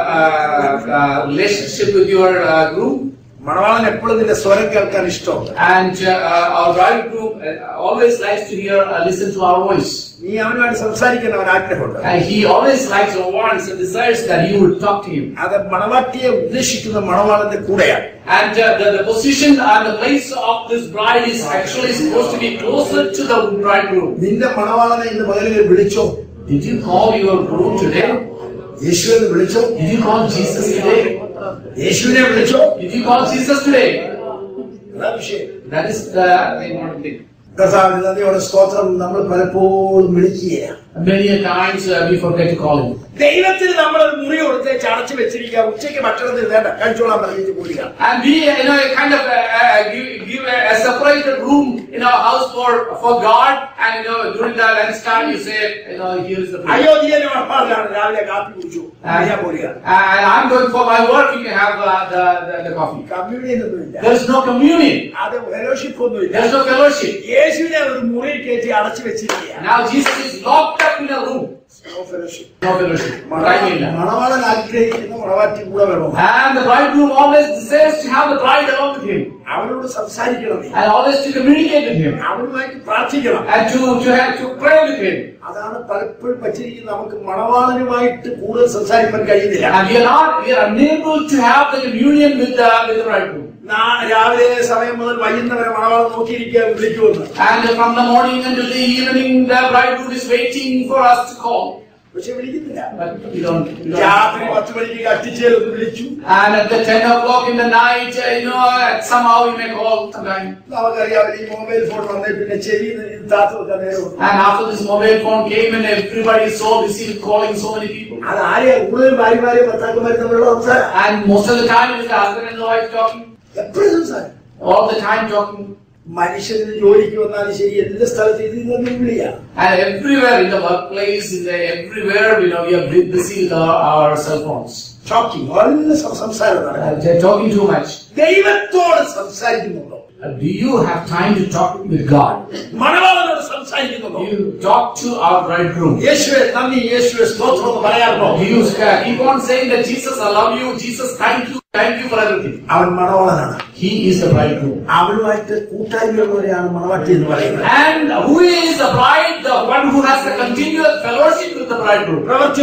relationship with your groom? മണവാളൻ എപ്പോഴും നിന്റെ സ്വരം കേൾക്കാൻ ഇഷ്ടമാണ്. And our bridegroom always likes to listen to our voice. നീ അവനുമായിട്ട് സംസാരിക്കാൻ അവൻ ആഗ്രഹമുണ്ട്. And he always likes or wants and desires that you would talk to him. അത് മണവാട്ടിയെ ഉദ്ദേശിക്കുന്ന മണവാളന്റെ കൂടെയാണ്. And the position and the place of this bride is actually supposed to be closer to the bridegroom. നിന്റെ മണവാളനെ ഇന്ന് പകലിൽ വിളിച്ചോ? Did you call your groom today? യേശുവിനെ വിളിച്ചോ? Did you call Jesus today? യേശുവിനെ വിളിച്ചോ? Did you call Jesus today? അതാണ് വിഷയം. That is the important thing. കർത്താവിന്റെ നന്ദിയോടെ സ്തോത്രം. നമ്മൾ പലപ്പോഴും വിളിക്കുകയാണ്. Many a times we forget to call him. ദൈവത്തിന് നമ്മളൊരു മുറി കൊടുത്ത് ചടച്ചു വെച്ചിരിക്കുക. ഉച്ചയ്ക്ക് ഭക്ഷണത്തിന് വേണ്ട, കഴിച്ചോളാൻ പറഞ്ഞിട്ട് കൂടിയ. And we kind of give a separated room in our house for God, and during the lunch time you say, here is the place. അയോധ്യയിലെ മഹാറാണ് രാവിലെ കാപ്പി കുടിച്ചു പോരുക. And I'm going for my work, you can have the coffee. Communion ഒന്നുമില്ല. There is no communion. അത് fellowship ഒന്നുമില്ല. There is no fellowship. യേശുവിനെ ഒരു മുറി കയറ്റി അടച്ചു വെച്ചിരിക്കുക. Now Jesus is locked up in a room. No fellowship. No fellowship. മണവാളൻ ആഗ്രഹിക്കുന്ന മണവാട്ടി കൂടെ വേണം. And the bridegroom always desires to have the bride along with him. അവനോട് സംസാരിക്കണം. And always to communicate with him. അവനുമായിട്ട് പ്രാർത്ഥിക്കണം. And to pray with him. അതാണ് പലപ്പോഴും പറ്റിയിരിക്കുന്നത്. നമുക്ക് മണവാളനുമായിട്ട് കൂടുതൽ സംസാരിക്കാൻ കഴിയുന്നില്ല. And we are unable to have the communion with the bridegroom. രാവിലെ സമയം മുതൽ വൈകുന്നവരെ മണവാളം നോക്കിയിരിക്കാൻ വിളിക്കുമെന്ന്. And from the morning until the evening, the bridegroom is waiting for us to call. പക്ഷെ വിളിക്കുന്നില്ല. But we don't. രാത്രി 10 മണിക്ക് കത്തിച്ചേർന്ന് വിളിച്ചു. And at the 10 o'clock in the night, somehow you may call sometime. നമുക്കറിയാം ഈ മൊബൈൽ ഫോൺ വന്നേ പിന്നെ ചെവി താത്തു വെക്കാൻ നേരം. And after this mobile phone came and everybody is so busy calling so many people. അത് ആരെയാ കൂടുതൽ ഭാര്യമാരെയും ഭർത്താക്കന്മാരും തമ്മിലുള്ള സംസാരം. And most of the time it is the husband and the wife talking. എപ്പോഴും സംസാരം. All the time talking. മനുഷ്യന് ജോലിക്ക് വന്നാലും ശരി എല്ലാ സ്ഥലത്തും ഇത് ഇതൊന്നും വിളിയാ. And everywhere in the workplace, everywhere we are busy with our cell phones. Talking. വളരെ സംസാരം നടക്കും. They're talking too much. ദൈവത്തോട് സംസാരിക്കുന്നുണ്ടോ? Do you have time to talk with God? മണവാളനോട് സംസാരിക്കുന്നുണ്ടോ? Do you talk to our bridegroom? യേശുവേ നന്ദി, യേശുവേ സ്തോത്രം എന്ന് പറയാറുണ്ടോ? Do you keep on saying that Jesus, I love you, Jesus, thank you for everything? അവൻ മണവാളനാണ്. He is the bridegroom. അവനുമായിട്ട് കൂട്ടായ്മയുള്ളവരെയാണ് മണവാട്ടി എന്ന് പറയുന്നത്. And who is the bride? The one who has the continuous fellowship with the bridegroom. പ്രവൃത്തി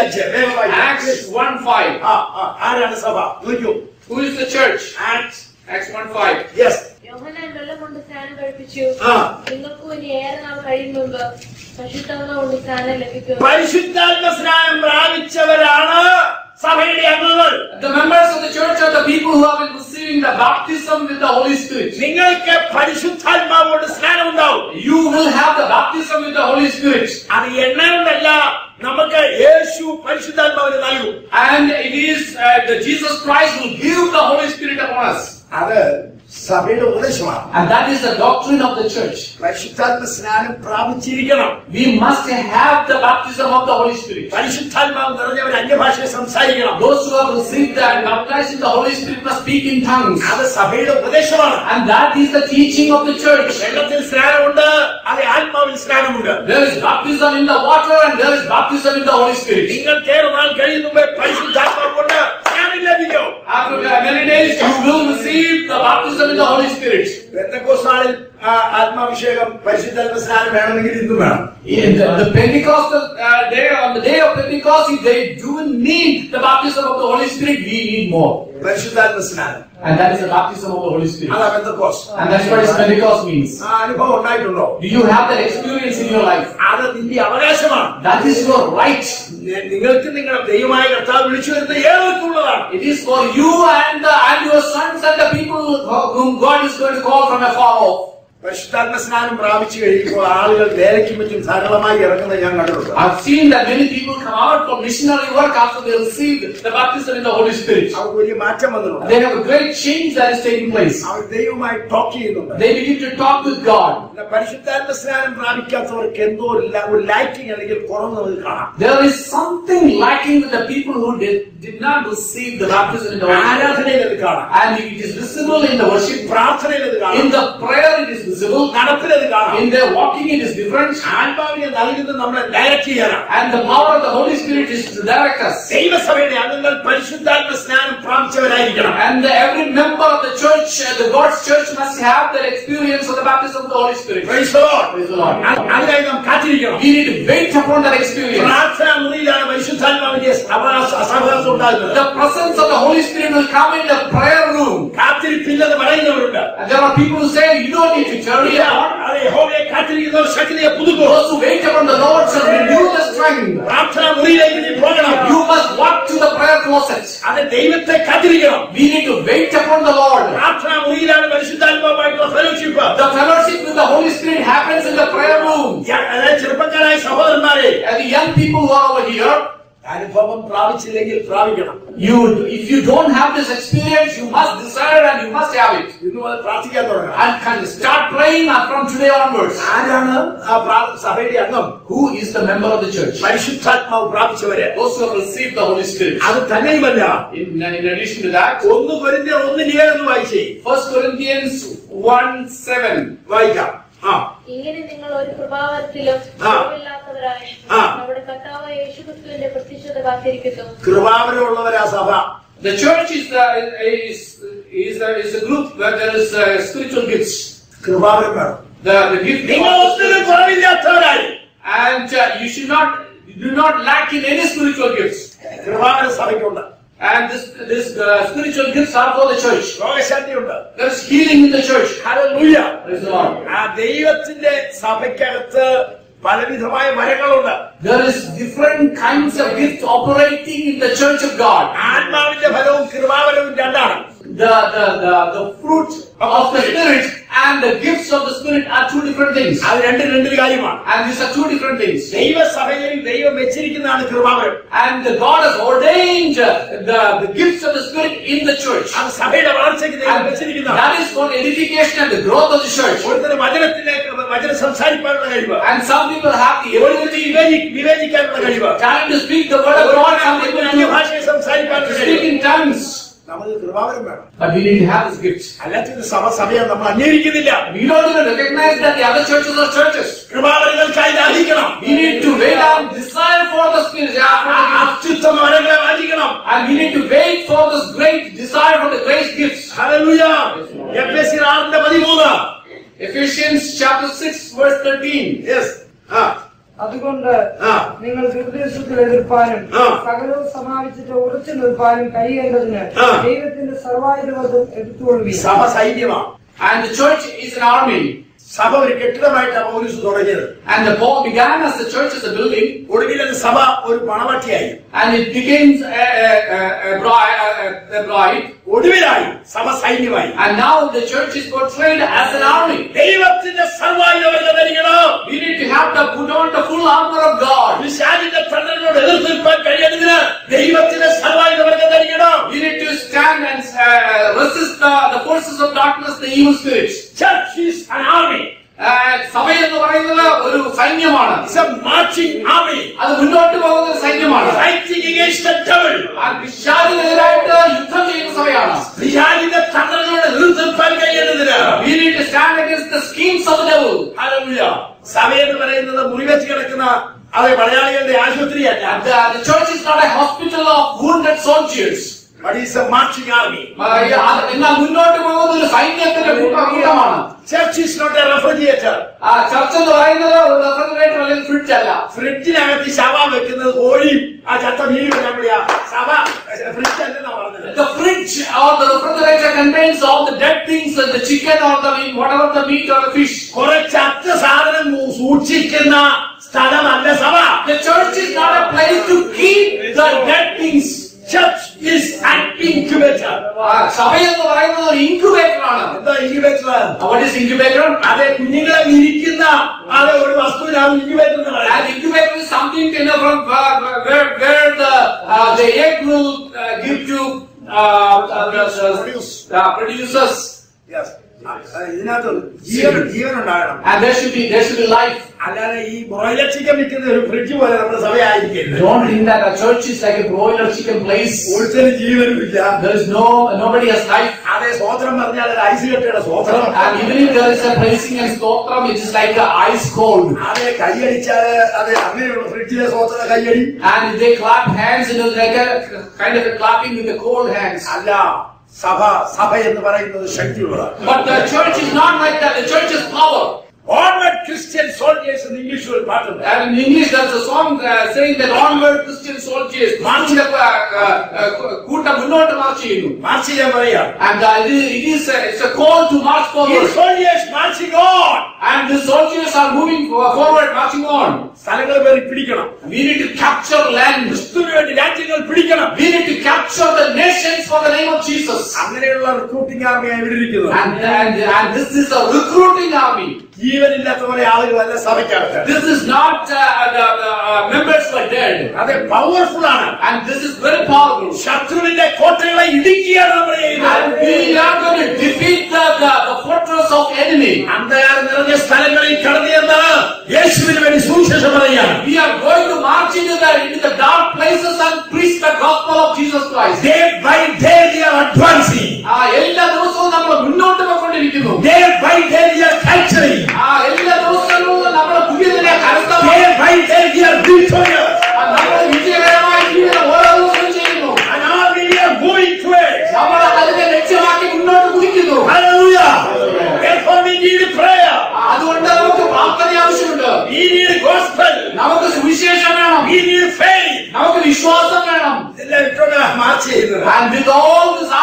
1:5 Acts 1:5. ആരാണ് സഭ? നോക്കൂ. Who is the church? Acts 1:5. Yes. യോഹന്നാൻ വെള്ളം കൊണ്ട് സ്നാനം കഴിപ്പിച്ചു. നിങ്ങൾക്കും ഇനി ഏറെ നാൾ കഴിയും മുമ്പ് പരിശുദ്ധാത്മാവ് കൊണ്ട് സ്നാനം ലഭിക്കും. പരിശുദ്ധാത്മ സ്നാനം പ്രാപിച്ചവരാണ് സഭയുടെ അംഗങ്ങൾ. The members of the church are the people who have been receiving the baptism with the Holy Spirit. നിങ്ങൾക്ക് പരിശുദ്ധാത്മാവോട് സ്നാനം ഉണ്ടാവും. You will have the baptism with the Holy Spirit. അത് എണ്ണ കൊണ്ടല്ല, നമുക്ക് യേശു പരിശുദ്ധാത്മാവിനെ നൽകും. And it is the Jesus Christ will give the Holy Spirit upon us. അത് സഭയുടെ ഉപദേശമാണ്. And that is the doctrine of the church. പരിശുദ്ധാത്മ സ്നാനം പ്രാപിച്ചിരിക്കണം. We must have the baptism of the Holy Spirit. പരിശുദ്ധാത്മാവ് നിറഞ്ഞവർ അന്യഭാഷയെ സംസാരിക്കണം. Those who have received and baptized in the Holy Spirit must speak in tongues. അത് സഭയുടെ ഉപദേശമാണ്. And that is the teaching of the church. വെള്ളത്തിൽ സ്നാനമുണ്ട്, അത് ആത്മാവിൽ സ്നാനമുണ്ട്. There is baptism in the water and there is baptism in the Holy Spirit. നിങ്ങൾ കേറുവാൻ കഴിയുന്നുമ്പേ പരിശുദ്ധാത്മാവ് കൊണ്ട് സ്നാനം ലഭിക്കും. After many days you will receive the baptism in the Holy Spirit. പെന്തക്കോസ്താളിൽ ആത്മാഭിഷേകം പരിശുദ്ധാത്മ സ്നാനം വേണമെങ്കിൽ ഇന്നും വേണം. The Pentecostal day, on the day of Pentecost, if they do need the baptism of the Holy Spirit, we need more. പരിശുദ്ധാത്മ സ്നാനം. And that is the baptism of the Holy Spirit. അതാ Pentecost. And that's what Pentecost means. ആ അനുഭവം ഉണ്ടായിട്ടുണ്ടോ? Do you have that experience in your life? അത് നിന്റെ അവകാശമാണ്. That is your right. നിങ്ങൾക്ക് നിങ്ങളുടെ ദൈവമായ കർത്താവ് വിളിച്ചു വരുന്ന ഏവർക്കുള്ളതാണ്. It is for you and your sons and the people whom God is going to call from afar off. പരിശുദ്ധാത്മ സ്നാനം പ്രാപിച്ചു കഴിയുമ്പോൾ ആളുകൾ വേലയ്ക്കും മറ്റും ധാരാളമായി ഇറങ്ങുന്നത് ഞാൻ കണ്ടിട്ടുണ്ട്. I've seen that many people come out for missionary work after they received the baptism in the Holy Spirit. അവർക്ക് വലിയ മാറ്റം വന്നിട്ടുണ്ട്. They have a great change that is taking place. അവർ ദൈവവുമായി ടോക്ക് ചെയ്യുന്നുണ്ട്. They begin to talk with God. പരിശുദ്ധാത്മ സ്നാനം പ്രാപിക്കാത്തവർക്ക് എന്തോ ഒരു ലാക്കിംഗ് അല്ലെങ്കിൽ കുറവ് നമുക്ക് കാണാം. There is something lacking with the people who did not receive the baptism in the Holy Spirit. ആരാധനയിൽ അത് കാണാം. And it is visible in the worship. പ്രാർത്ഥനയിൽ അത് കാണാം. In the prayer it is visible. നടപ്പിൽ അത് കാണാം. In their walking it is different. ആത്മാവിനെ നൽകുന്നത് നമ്മളെ ഡയറക്റ്റ് ചെയ്യാനാണ്. And the power of the Holy Spirit is to direct us. ദൈവസഭയുടെ അംഗങ്ങൾ പരിശുദ്ധാത്മ സ്നാനം പ്രാപിച്ചവരായിരിക്കണം. And every member of the church, the God's church, must have that experience of the baptism of the Holy Spirit. Praise the Lord. Praise the Lord. അതിനായി നാം കാത്തിരിക്കണം. We need to wait upon that experience. പ്രാർത്ഥനാ മുറിയിലാണ് പരിശുദ്ധാത്മാവിന്റെ അസഹവാസം ഉണ്ടാകുന്നത്. The presence of the Holy Spirit will come in the prayer room. കാത്തിരിപ്പില്ലെന്ന് പറയുന്നവരുണ്ട്. And there are people who say you don't need to tarry. അതെ, യഹോവയെ കാത്തിരിക്കുന്നവർ ശക്തിയെ പുതുക്കും. Those who wait upon the Lord shall renew their strength. പ്രാർത്ഥനാ മുറിയിലേക്ക് നീ പോകണം. You must walk to the prayer closet. അത് ദൈവത്തെ കാത്തിരിക്കണം. We need to wait upon the Lord. പ്രാർത്ഥനാ മുറിയിലാണ് പരിശുദ്ധാത്മാവുമായിട്ടുള്ള fellowship. The fellowship with the Holy Spirit happens in the prayer room. അതായത് ചെറുപ്പക്കാരായ സഹോദരന്മാരെ, And the young people who are over here, അനുഭവം പ്രാപിച്ചില്ലെങ്കിൽ പ്രാപിക്കണം. if you don't have this experience, you must desire and you must have it. ഇന്ന് മുതൽ പ്രാർത്ഥിക്കാൻ തുടങ്ങണം. And can start praying from today onwards. ആരാണ് ആ സഭയുടെ അംഗം? Who is the member of the church? പരിശുദ്ധാത്മാവ് പ്രാപിച്ചവരെ. Those who have received the Holy Spirit. അത് തന്നെയുമല്ല, In addition to that, 1 കൊരിന്ത്യർ 1:7 വായിച്ചേ. 1 Corinthians 1:7 വായിക്കാം. ഇങ്ങനെ നിങ്ങൾ ഒരു പ്രഭാവത്തിലും കുറവില്ലാത്തവരായി നമ്മുടെ കർത്താവായ യേശുക്രിസ്തുവിന്റെ പ്രത്യക്ഷത കാത്തിരിക്കുന്നു. കൃപാവരമുള്ളവരാ സഭ. The church is a group where there is spiritual gifts. കൃപാവരം വേണം. The gift. നിങ്ങൾ ഒന്നിനും കുറവില്ലാത്തവരായി. And you do not lack in any spiritual gifts. കൃപാവര സഭയ്ക്കുണ്ട്. And this spiritual gifts are for the church. രോഗശാന്തിയുണ്ട്. There is healing in the church. ഹല്ലേലൂയ. Praise the Lord. ആ ദൈവത്തിന്റെ സഭയ്ക്കകത്ത് പലവിധമായ വരങ്ങളുണ്ട്. There is different kinds of gifts operating in the church of God. ആത്മാവിന്റെ ഫലവും കൃപാവരവും രണ്ടാണ്. The fruit of the Spirit and the gifts of the Spirit are two different things. അത് രണ്ട് കാര്യമാണ്. And these are two different things. ദൈവസഭയിൽ ദൈവം വെച്ചിരിക്കുന്നതാണ് കൃപാവരം. And God has ordained the gifts of the Spirit in the church. അത് സഭയുടെ വളർച്ചയ്ക്ക് ദൈവം വെച്ചിരിക്കുന്നതാണ്. That is for edification and the growth of the church. ഒരുത്തരം വചനം സംസാരിക്കാനുള്ള കഴിവ്. And some people have the ability വിവേചിക്കാനുള്ള കഴിവ്. time to speak the word of God. Some people അന്യഭാഷയെ സംസാരിക്കാനുള്ള കഴിവ്. speak in tongues. നമുക്ക് കൃപാവരം വേണം. But we need to have this gift. അല്ലാത്ത സഭയെ നമ്മൾ അംഗീകരിക്കുന്നില്ല. We don't even recognize that the other churches are churches. കൃപാവരങ്ങൾക്കായി ദാഹിക്കണം. We need to wait and desire for the Spirit. അത്യുത്തമ വരങ്ങളെ വാഞ്ചിക്കണം. And we need to wait for this great desire for the great gifts. ഹല്ലേലൂയ. എഫെസ്യർ 6:13. Ephesians chapter 6 verse 13. Yes. അതുകൊണ്ട് നിങ്ങൾ ദുർദേശത്തിൽ എതിർപ്പാനും സകലവും സമാപിച്ചിട്ട് ഉറച്ചു നിൽപ്പാനും കഴിയേണ്ടതിന് ദൈവത്തിന്റെ സർവായുധം എടുത്തുകൊള്ളുകയും. സഭ സൈന്യമാണ്. And the church is an army. സഭ ഒരു കെട്ടിടമായിട്ടാണ് പൗലോസ് തുടങ്ങിയത്. And the Paul began as the church as a building. ഒടുവിൽ സഭ ഒരു പണവട്ടിയായി. And it became a bride. ഒടുവിലായി സഭ സൈന്യമായി. And now the church is portrayed as an army. ദൈവത്തിന്റെ സർവായുധം ധരിക്കണം. We need to have to put on the full armor of God. പിശാചിന്റെ തന്ത്രങ്ങളോട് എതിർത്ത് നിൽക്കാൻ കഴിയുന്നതിന് ദൈവത്തിന്റെ സർവായുധം ധരിക്കണം. We need to stand and resist the forces of darkness, the evil spirits. Church is an army. സഭ എന്ന് പറയുന്നത് ഒരു സൈന്യമാണ്. It's a marching army. അത് മുന്നോട്ട് പോകുന്ന ഒരു സൈന്യമാണ്. Fighting against the devil. പിശാചിനെതിരായിട്ട് യുദ്ധം ചെയ്യുന്ന സഭയാണ്. പിശാചിന്റെ തന്ത്രങ്ങളോട് എതിർത്ത് നിൽക്കാൻ കഴിയുന്നതിന് We need to stand against the schemes of the devil. ഹല്ലേലൂയ. സഭ എന്ന് പറയുന്നത് മുറിവെച്ച് കിടക്കുന്ന അത് മലയാളികളുടെ ആശുപത്രിയല്ല. The church is not a hospital of wounded soldiers. But it's a marching army. എന്നാൽ മുന്നോട്ട് പോകുന്ന ഒരു സൈന്യത്തിന്റെ കൂട്ടമാണ്. Church is not a refrigerator. Church എന്ന് പറയുന്നത് ഒരു റെഫ്രിജറേറ്റർ അല്ലെങ്കിൽ ഫ്രിഡ്ജ് അല്ല. ഫ്രിഡ്ജിനകത്ത് ശവ വെക്കുന്നത് കോഴിയും ആ ചത്ത മീനും നമ്മളിയാ സഭ ഫ്രിഡ്ജ് അല്ലെന്നാ പറഞ്ഞത്. The fridge or the refrigerator contains all the dead things, the chicken or the meat, whatever the meat or the fish. കുറെ ചത്ത സാധനം സൂക്ഷിക്കുന്ന സ്ഥലമല്ല സഭ. The church is not a place to keep the dead things. Church is an incubator. സഭ എന്ന് പറയുന്നത് ഒരു ഇൻക്യുബേറ്റർ ആണ്. എന്താ ഇൻക്യുബേറ്റർ? What is incubator? അതെ, കുഞ്ഞുങ്ങളെ വിരിക്കുന്ന അത് ഒരു വസ്തുവിനാണ് ഇൻക്യുബേറ്റർ എന്ന് പറയുന്നത്. And incubator is something from where the egg will give to producers. Yes. ഇതിനകത്ത് ജീവൻ ഉണ്ടാകണം. And there should be life. അല്ലാതെ ഈ ബ്രോയിലർ ചിക്കൻ വിൽക്കുന്ന ഒരു ഫ്രിഡ്ജ് പോലെ നമ്മുടെ സഭയായിരിക്കില്ല. Don't think that a church is like a broiler chicken place. ഒരുത്തരം ജീവനുമില്ല. There is nobody has life. അതെ, സ്തോത്രം പറഞ്ഞാൽ ഐസ് കെട്ടിയുടെ സ്തോത്രം. And even if there is a praising and stotram, it is like a ice cold. അതെ, കൈയടിച്ചാല് അതെ അങ്ങനെയുള്ള ഫ്രിഡ്ജിലെ സ്തോത്ര കൈയടി. And if they clap hands, it is like a kind of a clapping with the cold hands. അല്ല, സഭ എന്ന് പറയുന്നത് ശക്തിയുള്ളതാണ്. But the church is not like that. The church is power. Onward Christian soldiers in English will pattern. And in English, there's a song saying that onward Christian soldiers. കൂട്ടം മുന്നോട്ട് March ചെയ്യുന്നു. March ചെയ്യാൻ പറയാ. And it's a call to march forward. These soldiers marching on. And the soldiers are moving forward, marching on. സ്ഥലങ്ങൾ പേര് പിടിക്കണം. We need to capture land. ക്രിസ്തുവിന് വേണ്ടി രാജ്യങ്ങൾ പിടിക്കണം. We need to capture the nations for the name of Jesus. അങ്ങനെയുള്ള recruiting ആർമിയാണ് ഇവിടെ ഇരിക്കുന്നത്. And this is a recruiting army. ജീവനില്ലാത്തവരെ ആളുകളല്ല സഭയ്ക്കകത്ത്. This is not the members who are dead. അത് പവർഫുൾ ആണ്. And this is very powerful. ശത്രുവിന്റെ കോട്ടകളെ ഇടിക്കുകയാണ് നമ്മൾ ചെയ്യുന്നത്. And we are going to defeat the fortress of enemy. അന്ധകാരം നിറഞ്ഞ സ്ഥലങ്ങളിൽ കടന്നു ചെന്ന് യേശുവിന് വേണ്ടി സുവിശേഷം പറയാം. We are going to march into the dark places and preach the gospel of Jesus Christ. Day by day they are advancing. എല്ലാ ദിവസവും നമ്മൾ മുന്നോട്ട് പോയിക്കൊണ്ടിരിക്കുന്നു. Day by day they are capturing. എല്ലാ ദിവസങ്ങളിലും നമ്മൾ പുതിയതിനെ കരസ്ഥമാക്കുന്നു. Day by day they are victorious. നമ്മൾ വിജയകരമായി ജീവിതം ഓരോ ദിവസവും ചെയ്യുന്നു. And all we are moving towards. നമ്മൾ അതിനെ ലക്ഷ്യമാക്കി മുന്നോട്ട് കുതിക്കുന്നു. Hallelujah. Therefore we need prayer. അതുകൊണ്ട് നമുക്ക് പ്രാർത്ഥന ആവശ്യമുണ്ട്. We need gospel. നമുക്ക് സുവിശേഷം വേണം. We need faith. നമുക്ക് വിശ്വാസം വേണം. ഇതെല്ലാം ഇട്ടോണ്ട് മാർച്ച് ചെയ്യുന്നത്. And with all these armaments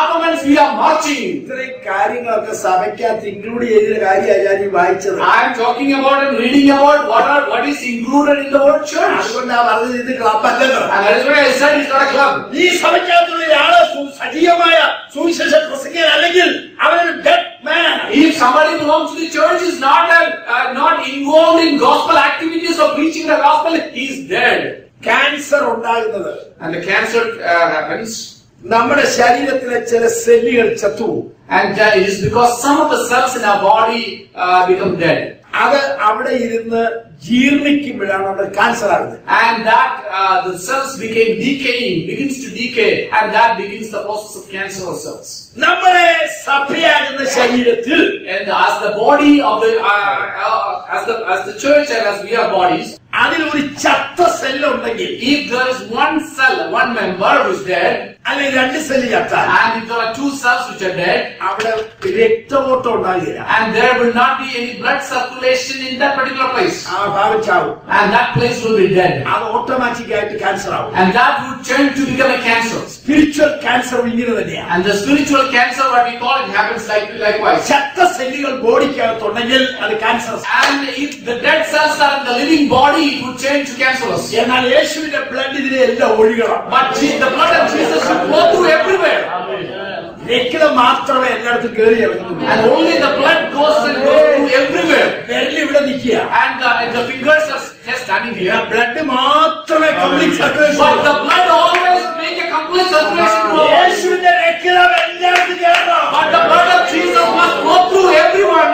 we are marching. ഇത്രയും കാര്യങ്ങളൊക്കെ സഭയ്ക്കകത്ത് ഇൻക്ലൂഡ് ചെയ്ത കാര്യമാണ് ഞാൻ ഈ വായിച്ചത്. I am talking about and reading about what is included in the word church. അതുകൊണ്ടാണ് പറഞ്ഞത് ഇത് ക്ലബ് അല്ലല്ലോ. And that is why I said it's not a club. ഈ സഭയ്ക്കകത്തുള്ള ഒരാള് സജീവമായ സുവിശേഷ പ്രസംഗകൻ അല്ലെങ്കിൽ അവനൊരു dead man. If somebody belongs to the church is not involved in gospel activities or preaching the gospel, he is dead. Cancer ഉണ്ടാകുന്നത് And the cancer happens. നമ്മുടെ ശരീരത്തിലെ ചില സെല്ലുകൾ ചത്തുപോകും. And it is because some of the cells in our body become dead. അത് അവിടെ ഇരുന്ന് ജീർണിക്കുമ്പോഴാണ് അവിടെ ക്യാൻസർ ആകുന്നത്. And that the cells begins to decay, and that begins the process of cancerous cells. നമ്മുടെ സഭയാകുന്ന ശരീരത്തിൽ And as the body of as the church and as we are bodies, അതിൽ ഒരു ചത്ത സെല്ല് ഉണ്ടെങ്കിൽ, if there is one cell, one member who is dead, അല്ലെങ്കിൽ രണ്ട് cell ചത്താൽ, and if there are two cells which are dead, അവിടെ രക്തഓട്ടം ഉണ്ടാകില്ല. and there will not be any blood circulation in that particular place, ആ ഭാഗം ചാവും. and that place will be dead, അത് automatic ആയിട്ട് ക്യാൻസർ ആവും. and that would turn to become a cancer. Spiritual cancer ഇങ്ങനെ തന്നെയാണ്. And the spiritual cancer, what we call it, happens likewise. ചത്ത സെല്ലുകൾ ബോഡിക്കകത്തുണ്ടെങ്കിൽ അത് cancer. And if the dead cells are in the living body, it would change to cancerous. എന്നാൽ യേശുവിന്റെ blood ഇതിനെ എല്ലാം ഒഴുകണം. But the blood of Jesus should flow through everywhere. രക്തം മാത്രമേ എല്ലായിടത്തും കയറി ഇറങ്ങുന്നു. And only the blood goes through everywhere. വിരൽ ഇവിടെ നിൽക്കുക. And the fingers are just standing here. Blood മാത്രമേ complete circulation. But the blood always make a complete circulation to our body. യേശുവിന്റെ രക്തം എല്ലായിടത്തും കയറണം. But the blood of Jesus must flow through everyone.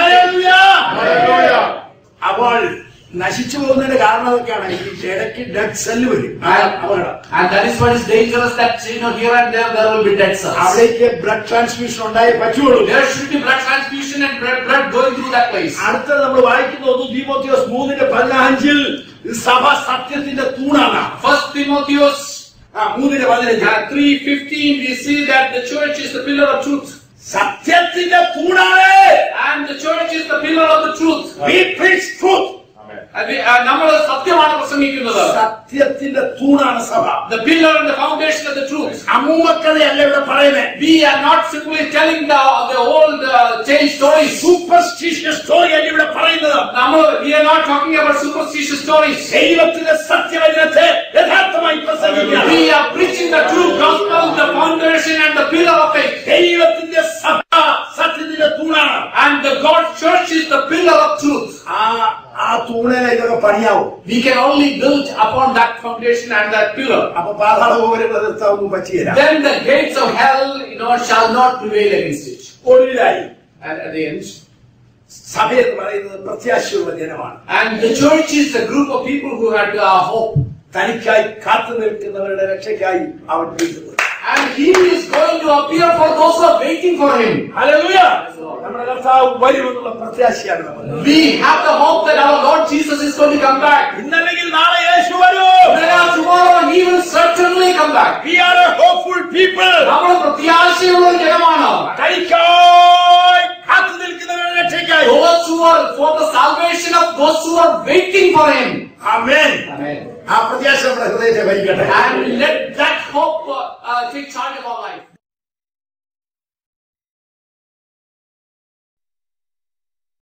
അപ്പോൾ നശിച്ചു പോകുന്നതിന്റെ കാരണം അതൊക്കെയാണ്. ഈ ഇടയ്ക്ക് ഡെഡ് സെല്ല് വരും. And that is what is dangerous, that here and there will be dead cells. അവിടേക്ക് ബ്ലഡ് ട്രാൻസ്ഫ്യൂഷൻ ഉണ്ടായേ പറ്റുള്ളൂ. There should be blood transfusion and blood going through that place. അടുത്ത നമ്മൾ വായിക്കുന്നത് തീമോഥെയോസ് 3:15 സഭ സത്യത്തിന്റെ തൂണാണ്. 1 Timotheus 3:15 3:15 we see that the church is the pillar of truth. സത്യത്തിന്റെ തൂണാണ്. And the church is the pillar of the truth. We preach truth. നമ്മൾ സത്യമാണ് പ്രസംഗിക്കുന്നത്. സത്യത്തിന്റെ തൂണാണ് സഭ. The pillar and the foundation of the truth. അമ്മൂമ്മക്കഥയല്ല ഇവിടെ പറയുന്നത്. We are not simply telling the old tale stories. Superstitious story അല്ല ഇവിടെ പറയുന്നത്. We are not talking about superstitious stories. ദൈവത്തിന്റെ സത്യവചനത്തെ യഥാർത്ഥമായി പ്രസംഗിക്കുക. We are preaching the true gospel, the foundation and the pillar of faith. ദൈവത്തിന്റെ സഭ സത്യത്തിന്റെ തൂണാണ്. And the God's church is the pillar of truth. ആ തൂണിനെ ഇതൊക്കെ പണിയാവും. We can only build upon that foundation and that pillar. അപ്പൊ പാതാളഭൂമികളെ നിർത്താവൊന്നും പറ്റിയില്ല. Then the gates of hell, shall not prevail against it. ഒടുവിലായി And at the end, സഭ എന്ന് പറയുന്നത് പ്രത്യാശയുള്ള ജനമാണ്. and the church is a group of people who had hope. തനിക്കായി കാത്തു നിൽക്കുന്നവരുടെ രക്ഷയ്ക്കായി അവൻ വീഴുന്നത്. And he is going to appear for those who are waiting for him. Hallelujah. നമ്മുടെ കർത്താവ് വരുമെന്നുള്ള പ്രത്യാശയാണ് നമ്മൾ. We have the hope that our Lord Jesus is going to come back. ഇന്നല്ലെങ്കിൽ നാളെ യേശു വരും. Tomorrow he will certainly come back. We are a hopeful people. നമ്മൾ പ്രത്യാശയുള്ള ജനമാണ്. തനിക്കായി കാത്തു നിൽക്കുന്നവരുടെ രക്ഷയ്ക്കായി. Those who are for the salvation of those who are waiting for him. Amen. Amen. ആ പ്രത്യാശ നമ്മുടെ ഹൃദയത്തെ ഭരിക്കട്ടെ. And let that hope take charge of our life.